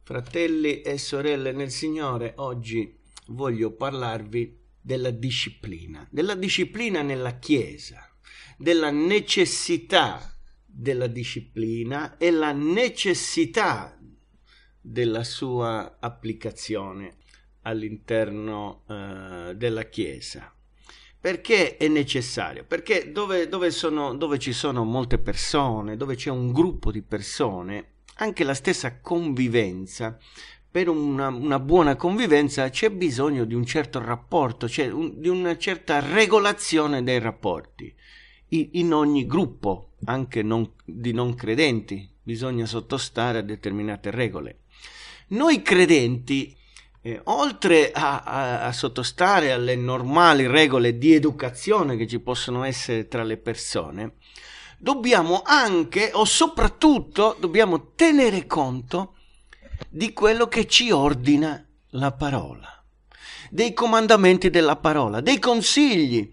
Fratelli e sorelle nel Signore, oggi voglio parlarvi della disciplina nella Chiesa, della necessità della disciplina e la necessità della sua applicazione all'interno della Chiesa. Perché è necessario? Perché dove ci sono molte persone, dove c'è un gruppo di persone, anche la stessa convivenza, per una buona convivenza c'è bisogno di un certo rapporto, di una certa regolazione dei rapporti. In ogni gruppo, anche di non credenti, bisogna sottostare a determinate regole. Noi credenti, oltre a sottostare alle normali regole di educazione che ci possono essere tra le persone, dobbiamo anche o soprattutto dobbiamo tenere conto di quello che ci ordina la parola, dei comandamenti della parola, dei consigli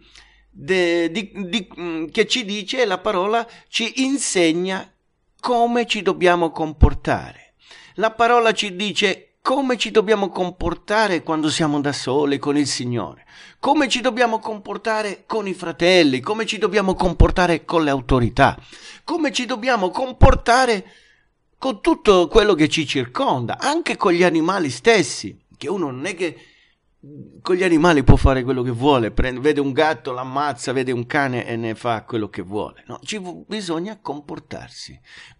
che ci dice la parola, ci insegna come ci dobbiamo comportare. La parola ci dice come ci dobbiamo comportare quando siamo da soli con il Signore, come ci dobbiamo comportare con i fratelli, come ci dobbiamo comportare con le autorità, come ci dobbiamo comportare con tutto quello che ci circonda, anche con gli animali stessi, che uno non è che con gli animali può fare quello che vuole, vede un gatto, l'ammazza, vede un cane e ne fa quello che vuole. No, bisogna comportarsi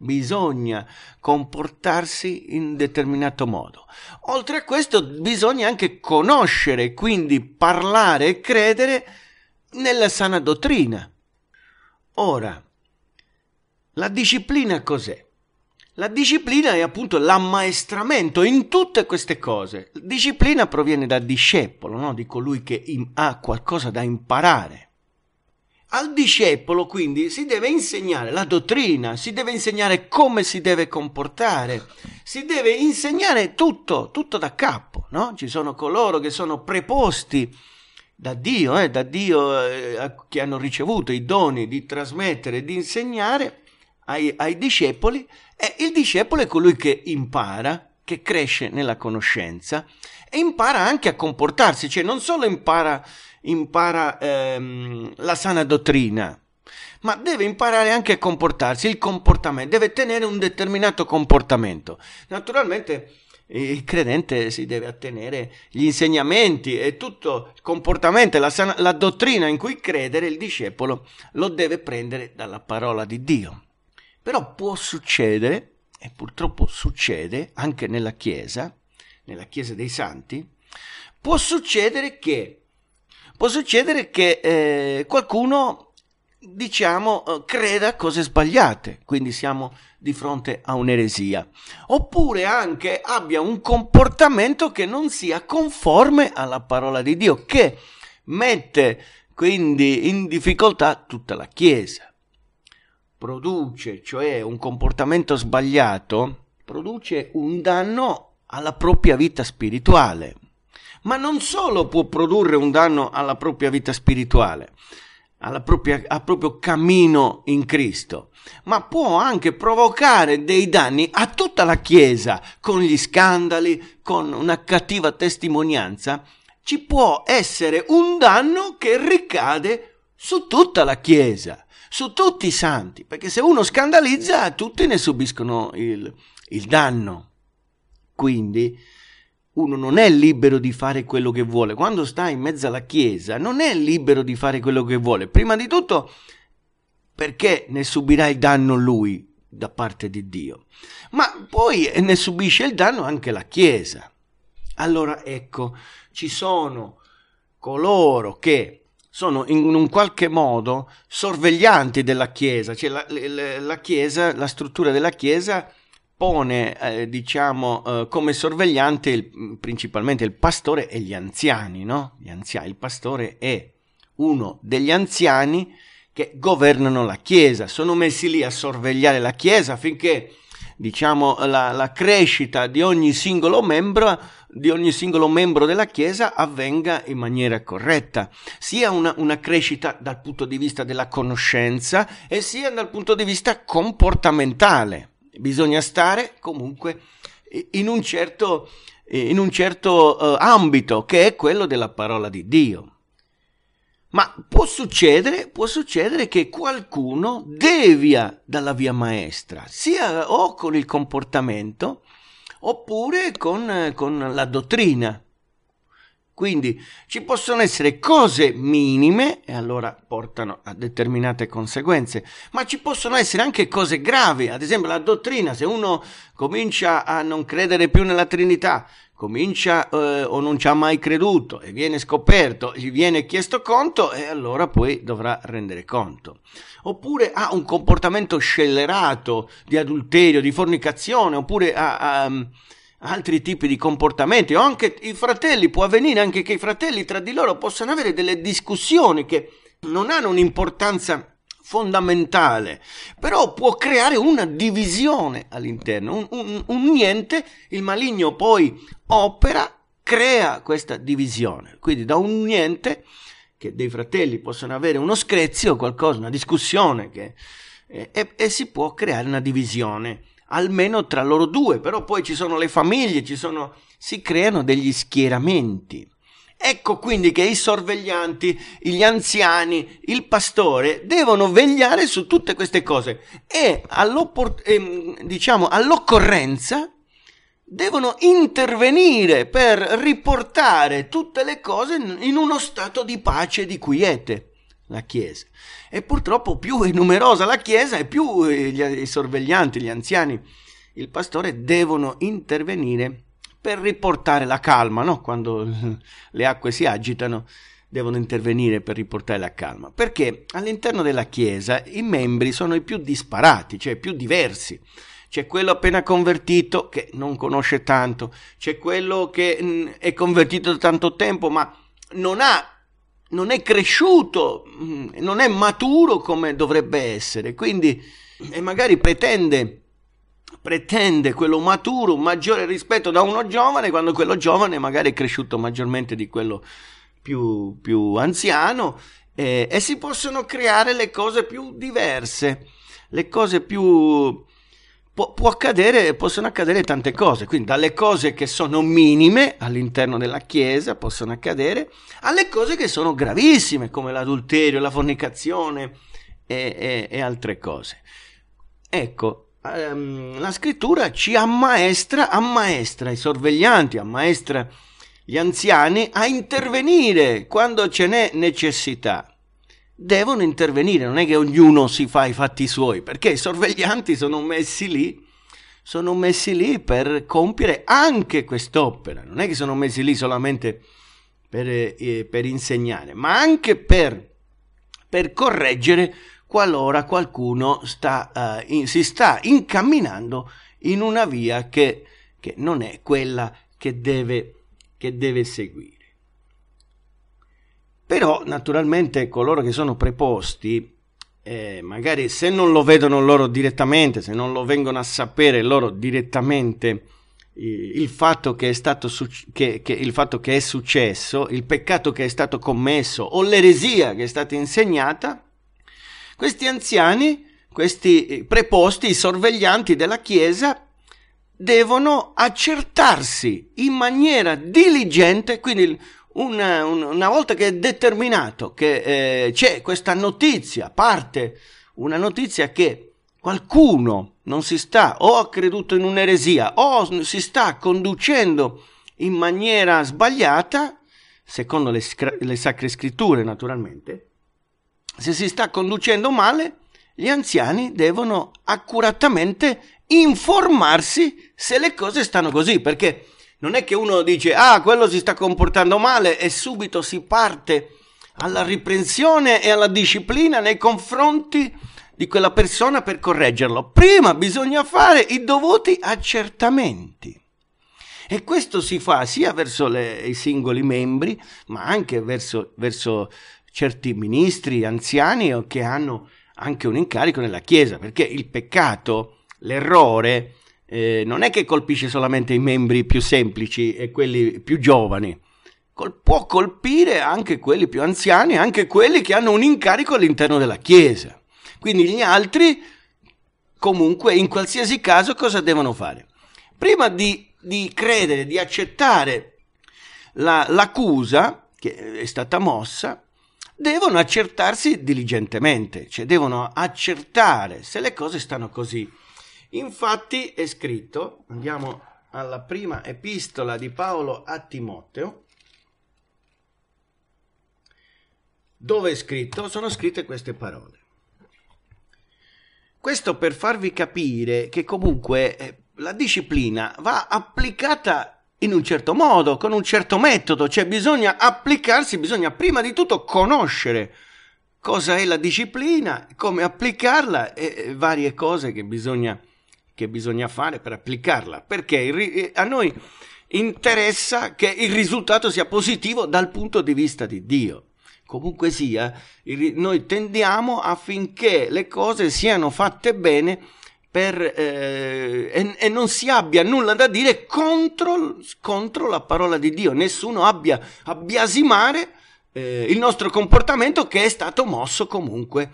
in determinato modo. Oltre a questo bisogna anche conoscere, quindi parlare e credere nella sana dottrina. Ora, la disciplina cos'è? La disciplina è appunto l'ammaestramento in tutte queste cose. Disciplina proviene dal discepolo, no? Di colui che ha qualcosa da imparare. Al discepolo quindi si deve insegnare la dottrina, si deve insegnare come si deve comportare, si deve insegnare tutto da capo, no? Ci sono coloro che sono preposti da Dio, che hanno ricevuto i doni di trasmettere, di insegnare ai discepoli, e il discepolo è colui che impara, che cresce nella conoscenza e impara anche a comportarsi, cioè non solo impara la sana dottrina, ma deve imparare anche a comportarsi, il comportamento, deve tenere un determinato comportamento. Naturalmente il credente si deve attenere gli insegnamenti e tutto il comportamento, la dottrina in cui credere, il discepolo lo deve prendere dalla parola di Dio. Però può succedere, e purtroppo succede anche nella Chiesa dei Santi, può succedere che qualcuno, creda cose sbagliate, quindi siamo di fronte a un'eresia, oppure anche abbia un comportamento che non sia conforme alla parola di Dio, che mette quindi in difficoltà tutta la Chiesa. Produce, cioè un comportamento sbagliato, produce un danno alla propria vita spirituale. Ma non solo può produrre un danno alla propria vita spirituale, al proprio cammino in Cristo, ma può anche provocare dei danni a tutta la Chiesa, con gli scandali, con una cattiva testimonianza. Ci può essere un danno che ricade su tutta la Chiesa, su tutti i santi, perché se uno scandalizza, tutti ne subiscono il danno. Quindi uno non è libero di fare quello che vuole. Quando sta in mezzo alla Chiesa non è libero di fare quello che vuole. Prima di tutto perché ne subirà il danno lui da parte di Dio, ma poi ne subisce il danno anche la Chiesa. Allora ecco, ci sono coloro che sono in un qualche modo sorveglianti della Chiesa, cioè la Chiesa, la struttura della Chiesa pone come sorvegliante principalmente il pastore e gli anziani, no? Il pastore è uno degli anziani che governano la Chiesa, sono messi lì a sorvegliare la Chiesa affinché la crescita di ogni singolo membro della Chiesa avvenga in maniera corretta, sia una crescita dal punto di vista della conoscenza e sia dal punto di vista comportamentale. Bisogna stare comunque in un certo ambito, che è quello della parola di Dio. Ma può succedere che qualcuno devia dalla via maestra, sia o con il comportamento oppure con la dottrina. Quindi ci possono essere cose minime e allora portano a determinate conseguenze, ma ci possono essere anche cose gravi. Ad esempio la dottrina, se uno comincia a non credere più nella Trinità, comincia o non ci ha mai creduto e viene scoperto, gli viene chiesto conto e allora poi dovrà rendere conto. Oppure ha un comportamento scellerato di adulterio, di fornicazione, oppure ha altri tipi di comportamenti, o anche i fratelli, può avvenire anche che i fratelli tra di loro possano avere delle discussioni che non hanno un'importanza fondamentale, però può creare una divisione all'interno, un niente, il maligno poi opera, crea questa divisione, quindi da un niente che dei fratelli possono avere uno screzio, qualcosa, una discussione e si può creare una divisione almeno tra loro due, però poi ci sono le famiglie, si creano degli schieramenti. Ecco quindi che i sorveglianti, gli anziani, il pastore devono vegliare su tutte queste cose e all'occorrenza devono intervenire per riportare tutte le cose in uno stato di pace e di quiete. La Chiesa. E purtroppo più è numerosa la Chiesa e più i sorveglianti, gli anziani, il pastore devono intervenire per riportare la calma, no? Quando le acque si agitano devono intervenire per riportare la calma, perché all'interno della Chiesa i membri sono i più disparati, cioè più diversi. C'è quello appena convertito che non conosce tanto, c'è quello che è convertito da tanto tempo ma non è cresciuto, non è maturo come dovrebbe essere, quindi e magari pretende quello maturo un maggiore rispetto da uno giovane, quando quello giovane magari è cresciuto maggiormente di quello più anziano, e si possono creare le cose più diverse, le cose più possono accadere tante cose, quindi dalle cose che sono minime all'interno della Chiesa possono accadere alle cose che sono gravissime come l'adulterio, la fornicazione e altre cose. Ecco, la scrittura ci ammaestra i sorveglianti, ammaestra gli anziani a intervenire quando ce n'è necessità. Devono intervenire, non è che ognuno si fa i fatti suoi, perché i sorveglianti sono messi lì per compiere anche quest'opera, non è che sono messi lì solamente per insegnare, ma anche per correggere qualora qualcuno si sta incamminando in una via che non è quella che deve seguire. Però naturalmente coloro che sono preposti, magari se non lo vedono loro direttamente, se non lo vengono a sapere loro direttamente il fatto che è stato il fatto che è successo, il peccato che è stato commesso o l'eresia che è stata insegnata, questi anziani, questi preposti, i sorveglianti della Chiesa, devono accertarsi in maniera diligente, quindi una volta che è determinato che c'è questa notizia, parte una notizia che qualcuno non si sta o ha creduto in un'eresia o si sta conducendo in maniera sbagliata, secondo le sacre scritture naturalmente, se si sta conducendo male, gli anziani devono accuratamente informarsi se le cose stanno così, perché non è che uno dice quello si sta comportando male e subito si parte alla riprensione e alla disciplina nei confronti di quella persona per correggerlo. Prima bisogna fare i dovuti accertamenti. E questo si fa sia verso i singoli membri, ma anche verso certi ministri anziani che hanno anche un incarico nella Chiesa, perché il peccato, l'errore, non è che colpisce solamente i membri più semplici e quelli più giovani, può colpire anche quelli più anziani, anche quelli che hanno un incarico all'interno della Chiesa. Quindi gli altri, comunque, in qualsiasi caso, cosa devono fare? prima di credere, di accettare l'accusa che è stata mossa, devono accertarsi diligentemente, cioè devono accertare se le cose stanno così. Infatti è scritto, andiamo alla prima epistola di Paolo a Timoteo, dove è scritto, sono scritte queste parole. Questo per farvi capire che comunque la disciplina va applicata in un certo modo, con un certo metodo, cioè bisogna applicarsi, bisogna prima di tutto conoscere cosa è la disciplina, come applicarla e varie cose che bisogna fare per applicarla, perché a noi interessa che il risultato sia positivo dal punto di vista di Dio. Comunque sia, noi tendiamo affinché le cose siano fatte bene e non si abbia nulla da dire contro la parola di Dio, nessuno abbia a biasimare il nostro comportamento che è stato mosso comunque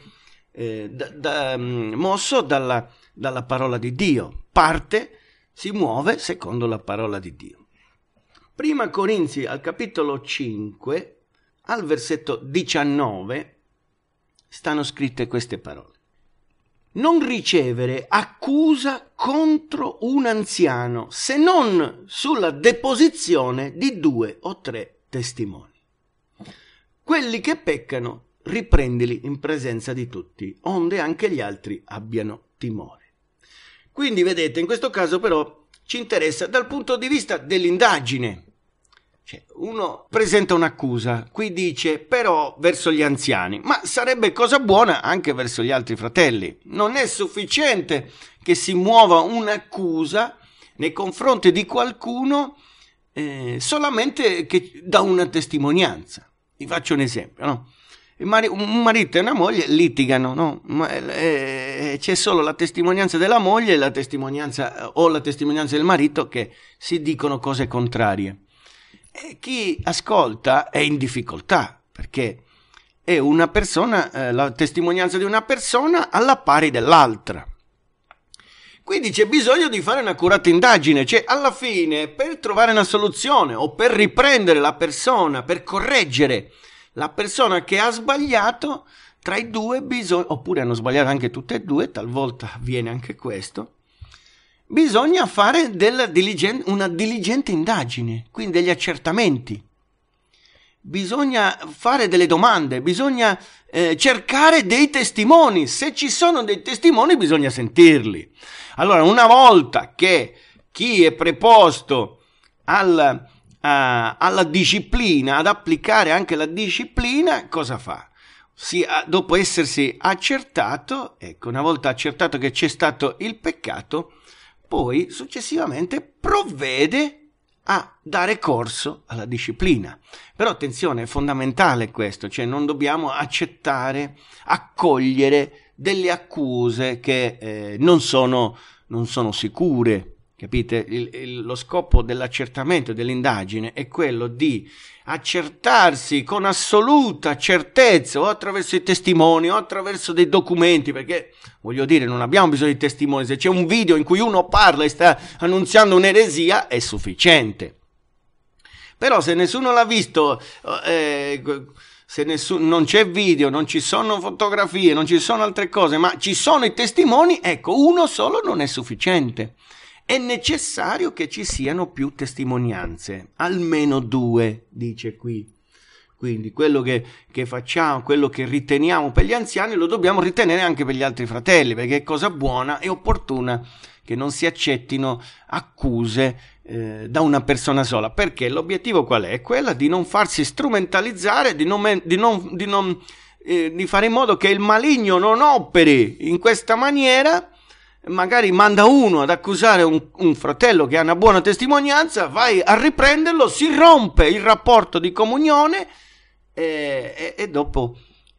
mosso dalla parola di Dio, si muove secondo la parola di Dio. Prima Corinzi al capitolo 5 al versetto 19 stanno scritte queste parole: non ricevere accusa contro un anziano se non sulla deposizione di 2 o 3 testimoni. Quelli che peccano riprendili in presenza di tutti, onde anche gli altri abbiano timore. Quindi vedete, in questo caso però ci interessa dal punto di vista dell'indagine. Cioè, uno presenta un'accusa, qui dice però verso gli anziani, ma sarebbe cosa buona anche verso gli altri fratelli. Non è sufficiente che si muova un'accusa nei confronti di qualcuno solamente che dà una testimonianza. Vi faccio un esempio, no? Un marito e una moglie litigano, no? C'è solo la testimonianza della moglie e la testimonianza del marito che si dicono cose contrarie. E chi ascolta è in difficoltà, perché è una persona, la testimonianza di una persona alla pari dell'altra. Quindi c'è bisogno di fare un'accurata indagine, cioè alla fine per trovare una soluzione o per riprendere la persona, per correggere la persona che ha sbagliato, tra i due oppure hanno sbagliato anche tutte e due, talvolta avviene anche questo, bisogna fare una diligente indagine, quindi degli accertamenti. Bisogna fare delle domande, bisogna cercare dei testimoni. Se ci sono dei testimoni bisogna sentirli. Allora, una volta che chi è preposto alla disciplina, ad applicare anche la disciplina, cosa fa? Dopo essersi accertato, ecco, una volta accertato che c'è stato il peccato, poi successivamente provvede a dare corso alla disciplina. Però attenzione, è fondamentale questo, cioè non dobbiamo accogliere delle accuse che non sono sicure, capite? Lo scopo dell'accertamento, dell'indagine è quello di accertarsi con assoluta certezza, o attraverso i testimoni o attraverso dei documenti, perché voglio dire, non abbiamo bisogno di testimoni. Se c'è un video in cui uno parla e sta annunziando un'eresia è sufficiente. Però se nessuno l'ha visto, non c'è video, non ci sono fotografie, non ci sono altre cose, ma ci sono i testimoni, ecco, uno solo non è sufficiente. È necessario che ci siano più testimonianze, almeno 2, dice qui. Quindi quello che facciamo, quello che riteniamo per gli anziani, lo dobbiamo ritenere anche per gli altri fratelli, perché è cosa buona e opportuna che non si accettino accuse da una persona sola. Perché l'obiettivo qual è? È quella di non farsi strumentalizzare, di fare in modo che il maligno non operi in questa maniera. Magari manda uno ad accusare un fratello che ha una buona testimonianza, vai a riprenderlo, si rompe il rapporto di comunione e dopo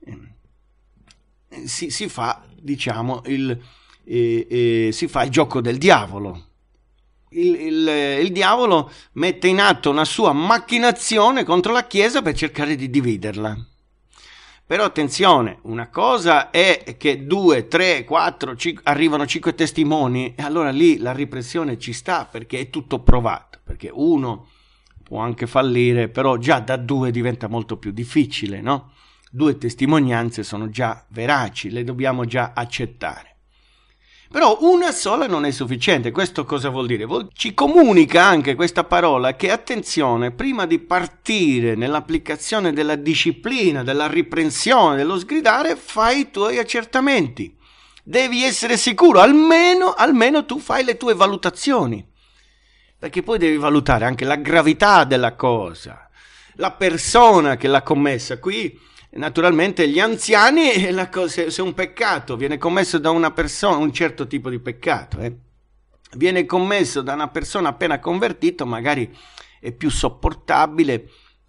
si fa, diciamo, si fa il gioco del diavolo. Il diavolo mette in atto una sua macchinazione contro la Chiesa per cercare di dividerla. Però attenzione, una cosa è che 2, 3, 4, 5, arrivano 5 testimoni e allora lì la riprensione ci sta perché è tutto provato, perché uno può anche fallire, però già da 2 diventa molto più difficile, no? 2 testimonianze sono già veraci, le dobbiamo già accettare. Però una sola non è sufficiente. Questo cosa vuol dire? Ci comunica anche questa parola che, attenzione, prima di partire nell'applicazione della disciplina, della riprensione, dello sgridare, fai i tuoi accertamenti. Devi essere sicuro, almeno tu fai le tue valutazioni. Perché poi devi valutare anche la gravità della cosa, la persona che l'ha commessa. Qui naturalmente gli anziani, se un peccato viene commesso da una persona, un certo tipo di peccato, viene commesso da una persona appena convertito, magari è più sopportabile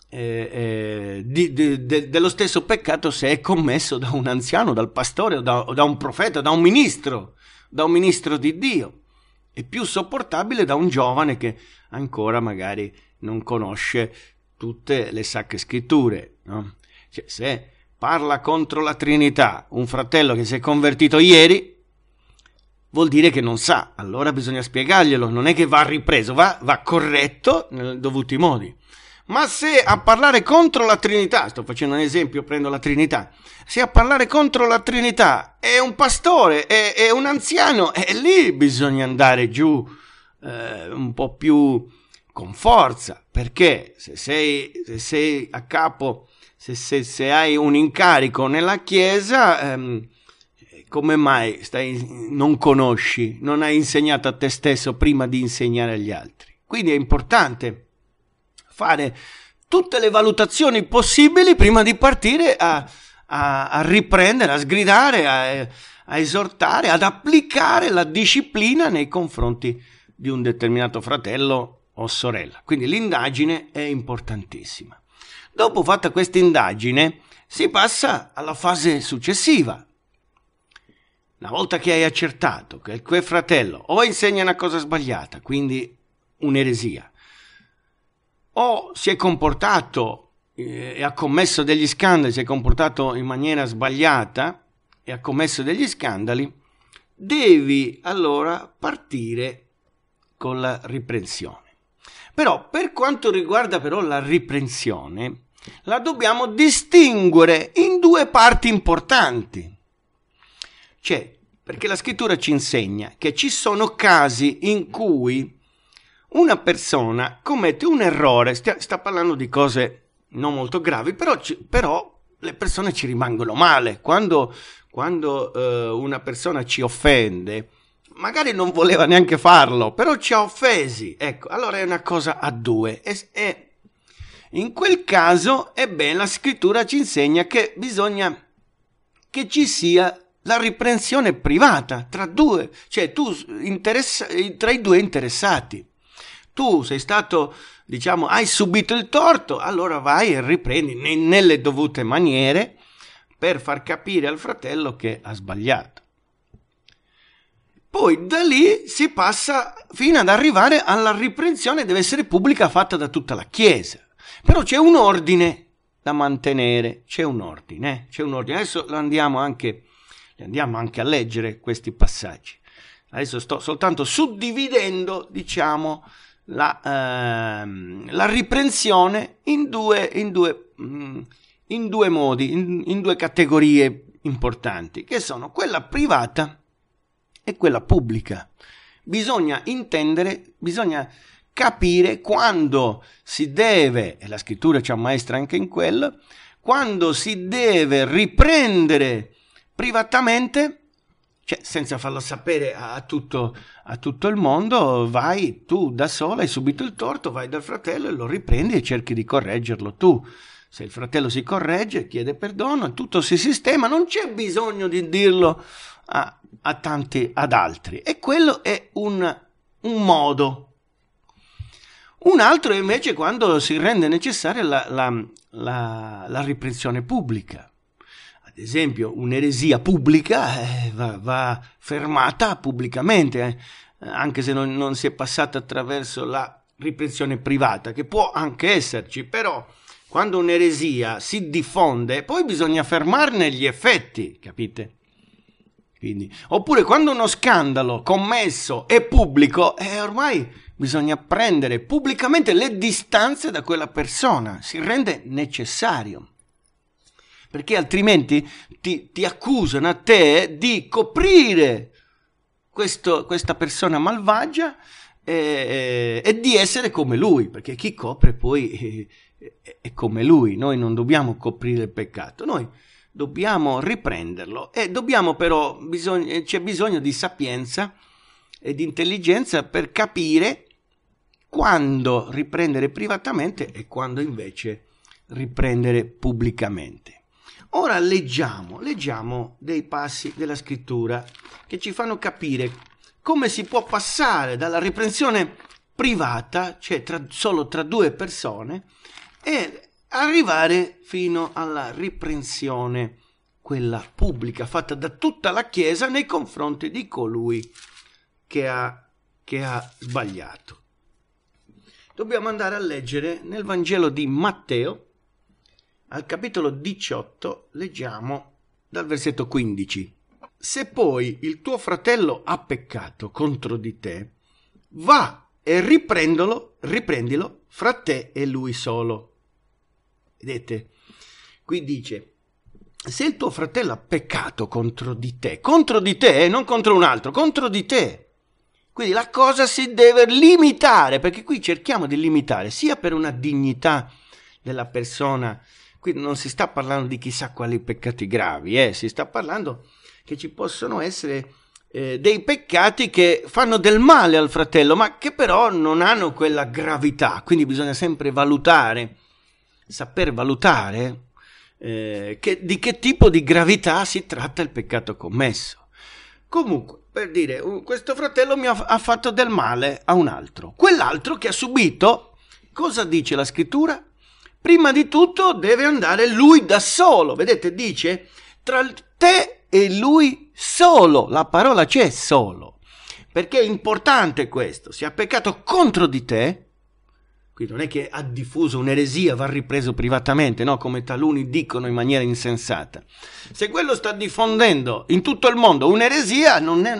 dello stesso peccato se è commesso da un anziano, dal pastore o da un profeta, da un ministro di Dio. È più sopportabile da un giovane che ancora magari non conosce tutte le sacre scritture, no? Cioè, se parla contro la Trinità un fratello che si è convertito ieri, vuol dire che non sa, allora bisogna spiegarglielo, non è che va ripreso, va corretto nei dovuti modi. Ma se a parlare contro la Trinità, sto facendo un esempio, prendo la Trinità, se a parlare contro la Trinità è un pastore, è un anziano, lì bisogna andare giù un po' più con forza, perché se sei a capo, se hai un incarico nella Chiesa, come mai non conosci, non hai insegnato a te stesso prima di insegnare agli altri? Quindi è importante fare tutte le valutazioni possibili prima di partire a riprendere, a sgridare, a esortare, ad applicare la disciplina nei confronti di un determinato fratello o sorella. Quindi l'indagine è importantissima. Dopo fatta questa indagine si passa alla fase successiva. Una volta che hai accertato che quel fratello o insegna una cosa sbagliata, quindi un'eresia, o si è comportato e ha commesso degli scandali, si è comportato in maniera sbagliata e ha commesso degli scandali, devi allora partire con la riprensione. Però per quanto riguarda però la riprensione, la dobbiamo distinguere in 2 parti importanti. Cioè, perché la scrittura ci insegna che ci sono casi in cui una persona commette un errore, sta parlando di cose non molto gravi, però le persone ci rimangono male. Quando una persona ci offende, magari non voleva neanche farlo, però ci ha offesi, ecco, allora è una cosa a 2. E in quel caso, la scrittura ci insegna che bisogna che ci sia la riprensione privata tra 2, cioè tra i 2 interessati. Tu sei stato, hai subito il torto, allora vai e riprendi nelle dovute maniere per far capire al fratello che ha sbagliato. Poi da lì si passa fino ad arrivare alla riprensione, deve essere pubblica, fatta da tutta la Chiesa. Però c'è un ordine da mantenere, c'è un ordine. Adesso andiamo anche a leggere questi passaggi. Adesso sto soltanto suddividendo, la riprensione in due modi, in 2 categorie importanti, che sono quella privata e quella pubblica. Bisogna capire quando si deve, e la scrittura ci ammaestra anche in quello, quando si deve riprendere privatamente, cioè senza farlo sapere a tutto il mondo. Vai tu da sola, hai subito il torto, vai dal fratello e lo riprendi e cerchi di correggerlo tu. Se il fratello si corregge, chiede perdono, tutto si sistema, non c'è bisogno di dirlo ad altri. E quello è un modo. Un altro è invece quando si rende necessaria la riprensione pubblica. Ad esempio, un'eresia pubblica va fermata pubblicamente, anche se non si è passata attraverso la riprensione privata, che può anche esserci, però quando un'eresia si diffonde, poi bisogna fermarne gli effetti, capite? Quindi, oppure quando uno scandalo commesso è pubblico, ormai bisogna prendere pubblicamente le distanze da quella persona, si rende necessario, perché altrimenti ti accusano a te di coprire questa persona malvagia e di essere come lui, perché chi copre poi è come lui. Noi non dobbiamo coprire il peccato, noi dobbiamo riprenderlo, e dobbiamo però c'è bisogno di sapienza e di intelligenza per capire quando riprendere privatamente e quando invece riprendere pubblicamente. Ora leggiamo dei passi della scrittura che ci fanno capire come si può passare dalla riprensione privata, cioè solo tra due persone, e arrivare fino alla riprensione, quella pubblica, fatta da tutta la Chiesa nei confronti di colui che ha sbagliato. Dobbiamo andare a leggere nel Vangelo di Matteo, al capitolo 18, leggiamo dal versetto 15. Se poi il tuo fratello ha peccato contro di te, va e riprendilo fra te e lui solo. Vedete? Qui dice, se il tuo fratello ha peccato contro di te, non contro un altro, contro di te. Quindi la cosa si deve limitare, perché qui cerchiamo di limitare sia per una dignità della persona. Qui non si sta parlando di chissà quali peccati gravi, si sta parlando che ci possono essere dei peccati che fanno del male al fratello, ma che però non hanno quella gravità. Quindi bisogna sempre valutare, saper valutare di che tipo di gravità si tratta il peccato commesso. Comunque, per dire, questo fratello ha fatto del male a un altro. Quell'altro che ha subito, cosa dice la scrittura? Prima di tutto deve andare lui da solo. Vedete, dice tra te e lui solo. La parola c'è, solo. Perché è importante questo. Se ha peccato contro di te, qui non è che ha diffuso un'eresia, va ripreso privatamente, no? Come taluni dicono in maniera insensata. Se quello sta diffondendo in tutto il mondo un'eresia,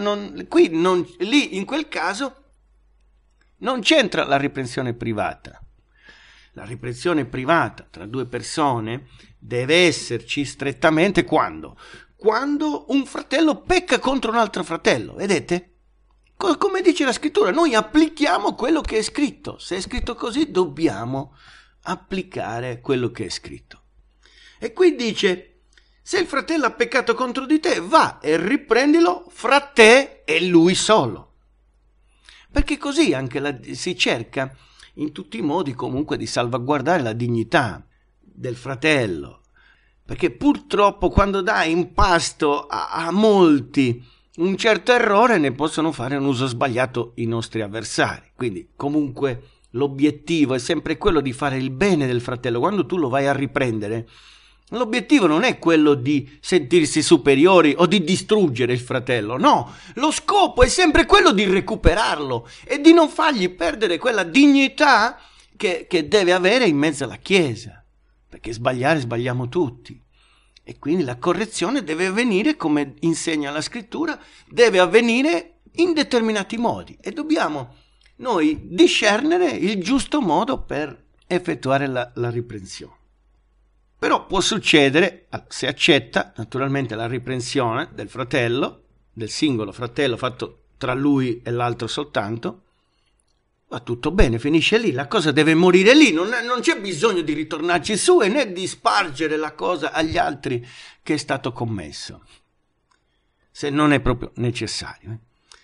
lì in quel caso non c'entra la riprensione privata. La riprensione privata tra due persone deve esserci strettamente quando un fratello pecca contro un altro fratello, vedete? Come dice la scrittura, noi applichiamo quello che è scritto. Se è scritto così, dobbiamo applicare quello che è scritto. E qui dice, se il fratello ha peccato contro di te, va e riprendilo fra te e lui solo. Perché così anche si cerca in tutti i modi comunque di salvaguardare la dignità del fratello, perché purtroppo quando dai in pasto a molti un certo errore, ne possono fare un uso sbagliato i nostri avversari. Quindi comunque l'obiettivo è sempre quello di fare il bene del fratello. Quando tu lo vai a riprendere, l'obiettivo non è quello di sentirsi superiori o di distruggere il fratello, no, lo scopo è sempre quello di recuperarlo e di non fargli perdere quella dignità che deve avere in mezzo alla Chiesa, perché sbagliamo tutti. E quindi la correzione deve avvenire, come insegna la scrittura, deve avvenire in determinati modi e dobbiamo noi discernere il giusto modo per effettuare la riprensione. Però può succedere, se accetta naturalmente la riprensione del fratello, del singolo fratello fatto tra lui e l'altro soltanto, va tutto bene, finisce lì, la cosa deve morire lì, non c'è bisogno di ritornarci su e né di spargere la cosa agli altri che è stato commesso, se non è proprio necessario.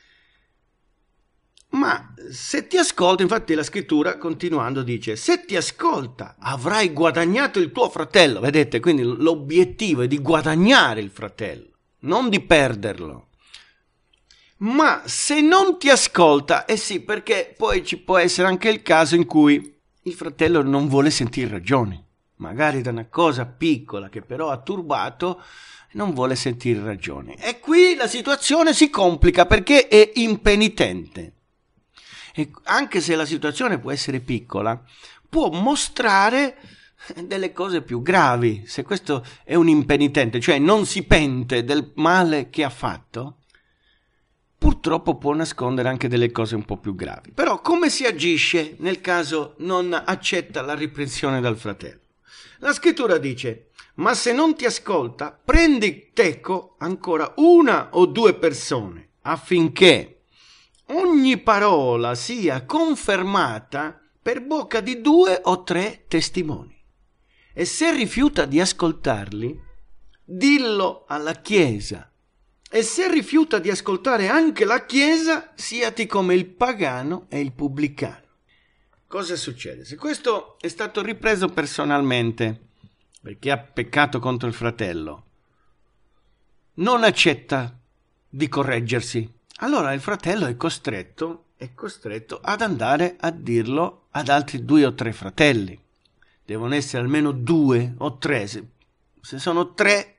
Ma se ti ascolta, infatti la scrittura continuando dice, se ti ascolta avrai guadagnato il tuo fratello, vedete, quindi l'obiettivo è di guadagnare il fratello, non di perderlo. Ma se non ti ascolta, sì, perché poi ci può essere anche il caso in cui il fratello non vuole sentire ragioni, magari da una cosa piccola che però ha turbato, non vuole sentire ragioni. E qui la situazione si complica perché è impenitente. e anche se la situazione può essere piccola, può mostrare delle cose più gravi. Se questo è un impenitente, cioè non si pente del male che ha fatto, purtroppo può nascondere anche delle cose un po' più gravi. Però come si agisce nel caso non accetta la riprensione dal fratello? La scrittura dice: ma se non ti ascolta, prendi teco ancora 1 o 2 persone, affinché ogni parola sia confermata per bocca di 2 o 3 testimoni. E se rifiuta di ascoltarli, dillo alla Chiesa. E se rifiuta di ascoltare anche la Chiesa, siati come il pagano e il pubblicano. Cosa succede? Se questo è stato ripreso personalmente perché ha peccato contro il fratello, non accetta di correggersi, allora il fratello è costretto ad andare a dirlo ad altri 2 o 3 fratelli. Devono essere almeno 2 o 3. Se sono 3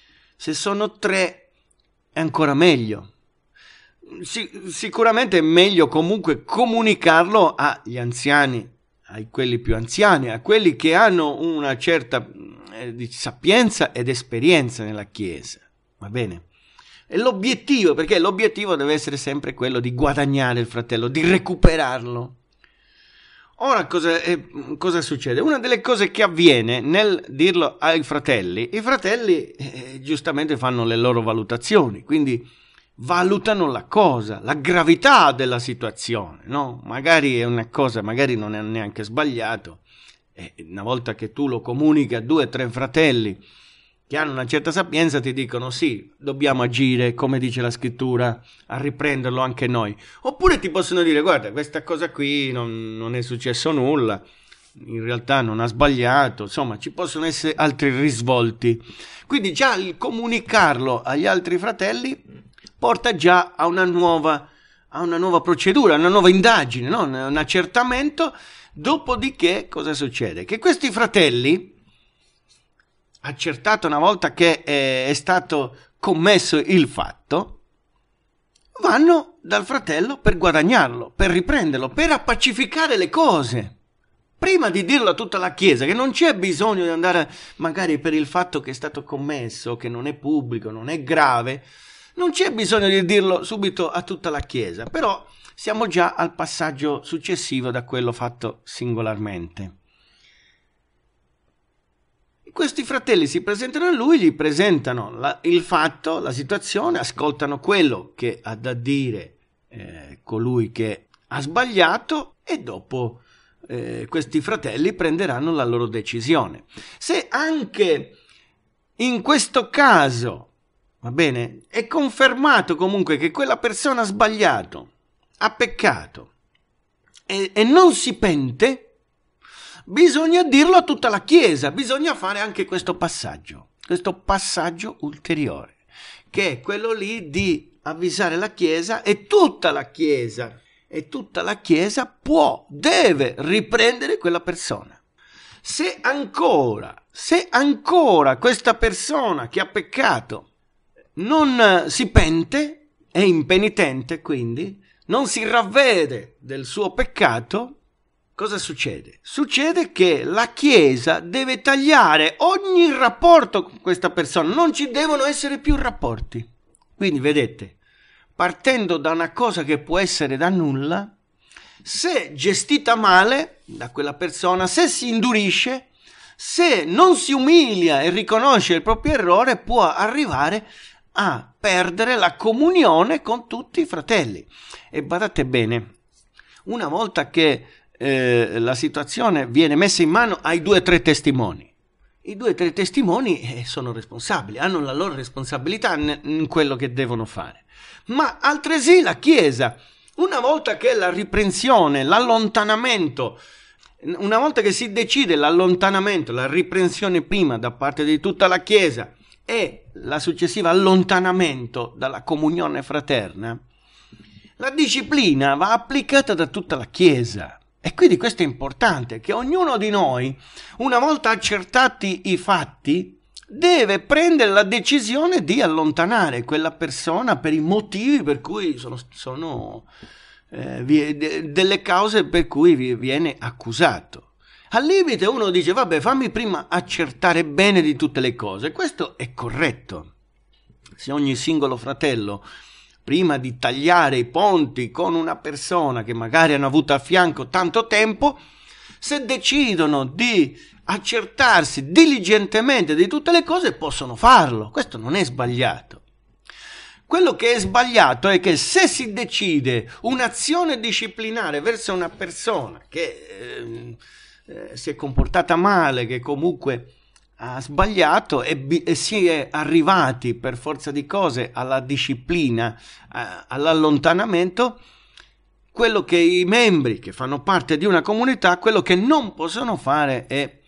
è ancora meglio. Sicuramente è meglio comunque comunicarlo agli anziani, a quelli più anziani, a quelli che hanno una certa sapienza ed esperienza nella Chiesa. Va bene? E l'obiettivo, perché l'obiettivo deve essere sempre quello di guadagnare il fratello, di recuperarlo. Ora cosa succede? Una delle cose che avviene nel dirlo ai fratelli, i fratelli giustamente fanno le loro valutazioni, quindi valutano la cosa, la gravità della situazione, no? Magari è una cosa, magari non è neanche sbagliato, e una volta che tu lo comunichi a 2 o 3 fratelli che hanno una certa sapienza, ti dicono sì, dobbiamo agire come dice la scrittura, a riprenderlo anche noi. Oppure ti possono dire: guarda, questa cosa qui non è successo nulla, in realtà non ha sbagliato, insomma ci possono essere altri risvolti. Quindi già il comunicarlo agli altri fratelli porta già a una nuova procedura, a una nuova indagine, no? Un accertamento. Dopodiché cosa succede? Che questi fratelli, accertato una volta che è stato commesso il fatto, vanno dal fratello per guadagnarlo, per riprenderlo, per appacificare le cose. Prima di dirlo a tutta la Chiesa, che non c'è bisogno di andare, magari per il fatto che è stato commesso, che non è pubblico, non è grave, non c'è bisogno di dirlo subito a tutta la Chiesa, però siamo già al passaggio successivo da quello fatto singolarmente. Questi fratelli si presentano a lui, gli presentano il fatto, la situazione, ascoltano quello che ha da dire colui che ha sbagliato e dopo questi fratelli prenderanno la loro decisione. Se anche in questo caso, va bene, è confermato comunque che quella persona ha sbagliato, ha peccato e non si pente, bisogna dirlo a tutta la Chiesa, bisogna fare anche questo passaggio ulteriore, che è quello lì di avvisare la Chiesa e tutta la Chiesa deve riprendere quella persona. Se ancora questa persona che ha peccato non si pente, è impenitente, quindi non si ravvede del suo peccato, cosa succede? Succede che la Chiesa deve tagliare ogni rapporto con questa persona, non ci devono essere più rapporti. Quindi vedete, partendo da una cosa che può essere da nulla, se gestita male da quella persona, se si indurisce, se non si umilia e riconosce il proprio errore, può arrivare a perdere la comunione con tutti i fratelli. E badate bene, una volta che la situazione viene messa in mano ai 2 o 3 testimoni, i 2 o 3 testimoni sono responsabili, hanno la loro responsabilità in quello che devono fare, ma altresì la Chiesa, una volta che la riprensione, l'allontanamento, una volta che si decide l'allontanamento, la riprensione prima da parte di tutta la Chiesa e la successiva allontanamento dalla comunione fraterna, la disciplina va applicata da tutta la Chiesa. E quindi questo è importante, che ognuno di noi, una volta accertati i fatti, deve prendere la decisione di allontanare quella persona per i motivi per cui sono delle cause per cui viene accusato. Al limite uno dice: vabbè, fammi prima accertare bene di tutte le cose. Questo è corretto. Se ogni singolo fratello, prima di tagliare i ponti con una persona che magari hanno avuto a fianco tanto tempo, se decidono di accertarsi diligentemente di tutte le cose, possono farlo. Questo non è sbagliato. Quello che è sbagliato è che se si decide un'azione disciplinare verso una persona che si è comportata male, che comunque ha sbagliato, e si è arrivati per forza di cose alla disciplina, all'allontanamento, quello che i membri che fanno parte di una comunità, quello che non possono fare è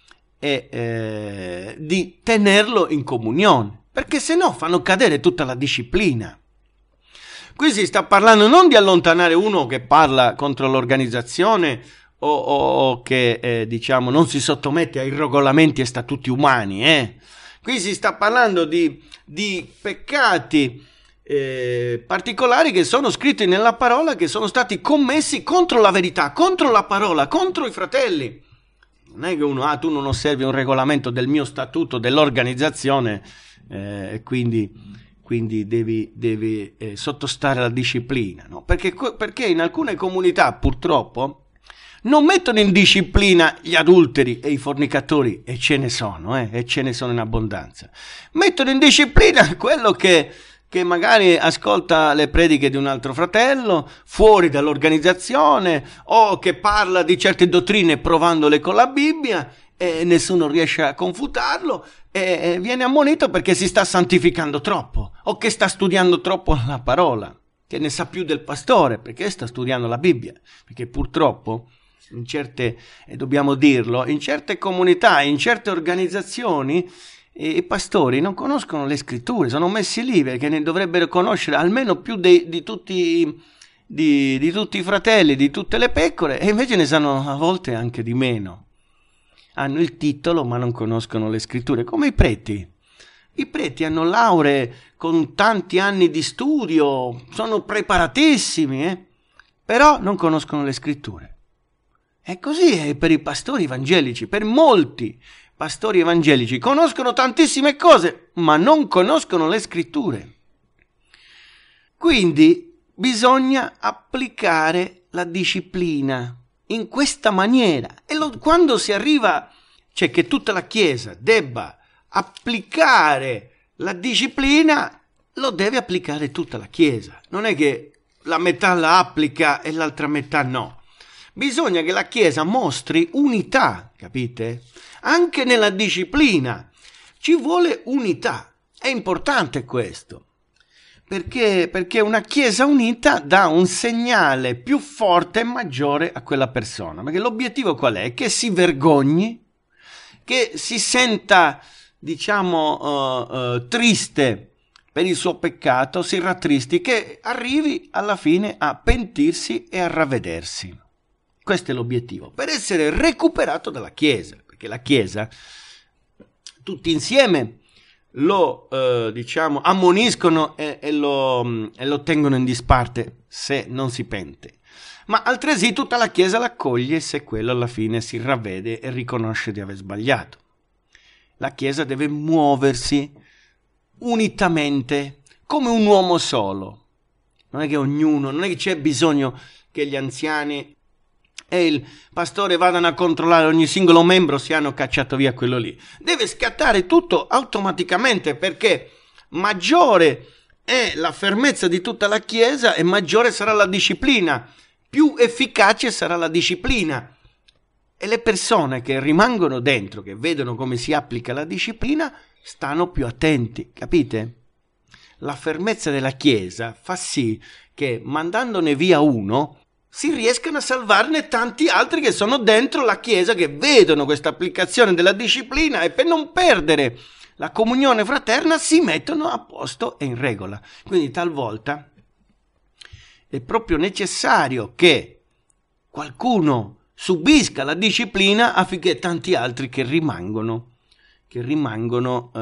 di tenerlo in comunione, perché se no fanno cadere tutta la disciplina. Qui si sta parlando non di allontanare uno che parla contro l'organizzazione o che diciamo non si sottomette ai regolamenti e statuti umani. Qui si sta parlando di peccati particolari che sono scritti nella parola, che sono stati commessi contro la verità, contro la parola, contro i fratelli. Non è che uno, tu non osservi un regolamento del mio statuto, dell'organizzazione, quindi devi sottostare alla disciplina, no? Perché in alcune comunità purtroppo non mettono in disciplina gli adulteri e i fornicatori, e ce ne sono in abbondanza. Mettono in disciplina quello che magari ascolta le prediche di un altro fratello fuori dall'organizzazione, o che parla di certe dottrine provandole con la Bibbia e nessuno riesce a confutarlo, e viene ammonito perché si sta santificando troppo, o che sta studiando troppo la parola, che ne sa più del pastore perché sta studiando la Bibbia. Perché purtroppo in certe, e dobbiamo dirlo, in certe comunità, in certe organizzazioni, i pastori non conoscono le scritture, sono messi lì perché ne dovrebbero conoscere almeno più di tutti i fratelli, di tutte le pecore, e invece ne sanno a volte anche di meno. Hanno il titolo ma non conoscono le scritture, come i preti. I preti hanno lauree con tanti anni di studio, sono preparatissimi, però non conoscono le scritture. E così è per i pastori evangelici, per molti pastori evangelici. Conoscono tantissime cose, ma non conoscono le scritture. Quindi bisogna applicare la disciplina in questa maniera. E quando si arriva, cioè che tutta la Chiesa debba applicare la disciplina, lo deve applicare tutta la Chiesa. Non è che la metà la applica e l'altra metà no. Bisogna che la Chiesa mostri unità, capite? Anche nella disciplina ci vuole unità. È importante questo, perché una Chiesa unita dà un segnale più forte e maggiore a quella persona. Perché l'obiettivo qual è? Che si vergogni, che si senta, diciamo, triste per il suo peccato, si rattristi, che arrivi alla fine a pentirsi e a ravvedersi. Questo è l'obiettivo, per essere recuperato dalla Chiesa, perché la Chiesa tutti insieme lo ammoniscono e lo tengono in disparte se non si pente, ma altresì tutta la Chiesa l'accoglie se quello alla fine si ravvede e riconosce di aver sbagliato. La Chiesa deve muoversi unitamente come un uomo solo. Non è che c'è bisogno che gli anziani e il pastore vadano a controllare ogni singolo membro se hanno cacciato via quello lì. Deve scattare tutto automaticamente, perché maggiore è la fermezza di tutta la Chiesa e maggiore sarà la disciplina, più efficace sarà la disciplina. E le persone che rimangono dentro, che vedono come si applica la disciplina, stanno più attenti, capite? La fermezza della Chiesa fa sì che, mandandone via uno, si riescano a salvarne tanti altri che sono dentro la Chiesa, che vedono questa applicazione della disciplina e per non perdere la comunione fraterna si mettono a posto e in regola. Quindi talvolta è proprio necessario che qualcuno subisca la disciplina affinché tanti altri che rimangono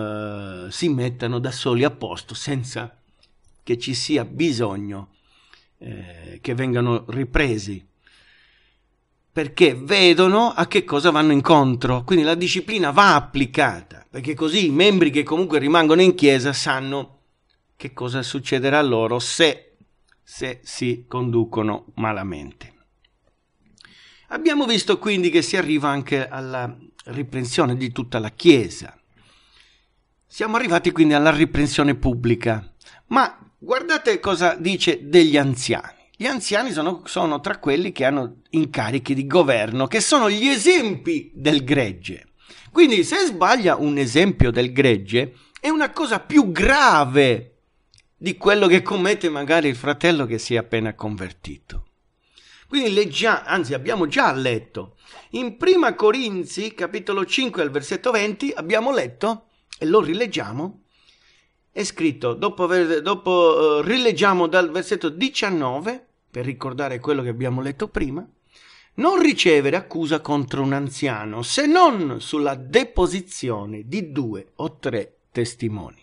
si mettano da soli a posto, senza che ci sia bisogno che vengano ripresi, perché vedono a che cosa vanno incontro. Quindi la disciplina va applicata, perché così i membri che comunque rimangono in chiesa sanno che cosa succederà loro se si conducono malamente. Abbiamo visto quindi che si arriva anche alla riprensione di tutta la chiesa. Siamo arrivati quindi alla riprensione pubblica, ma guardate cosa dice degli anziani. Gli anziani sono tra quelli che hanno incarichi di governo, che sono gli esempi del gregge. Quindi se sbaglia un esempio del gregge è una cosa più grave di quello che commette magari il fratello che si è appena convertito. Quindi abbiamo già letto in Prima Corinzi capitolo 5 al versetto 20, abbiamo letto e lo rileggiamo. È scritto, dopo rileggiamo dal versetto 19, per ricordare quello che abbiamo letto prima: non ricevere accusa contro un anziano, se non sulla deposizione di 2 o 3 testimoni.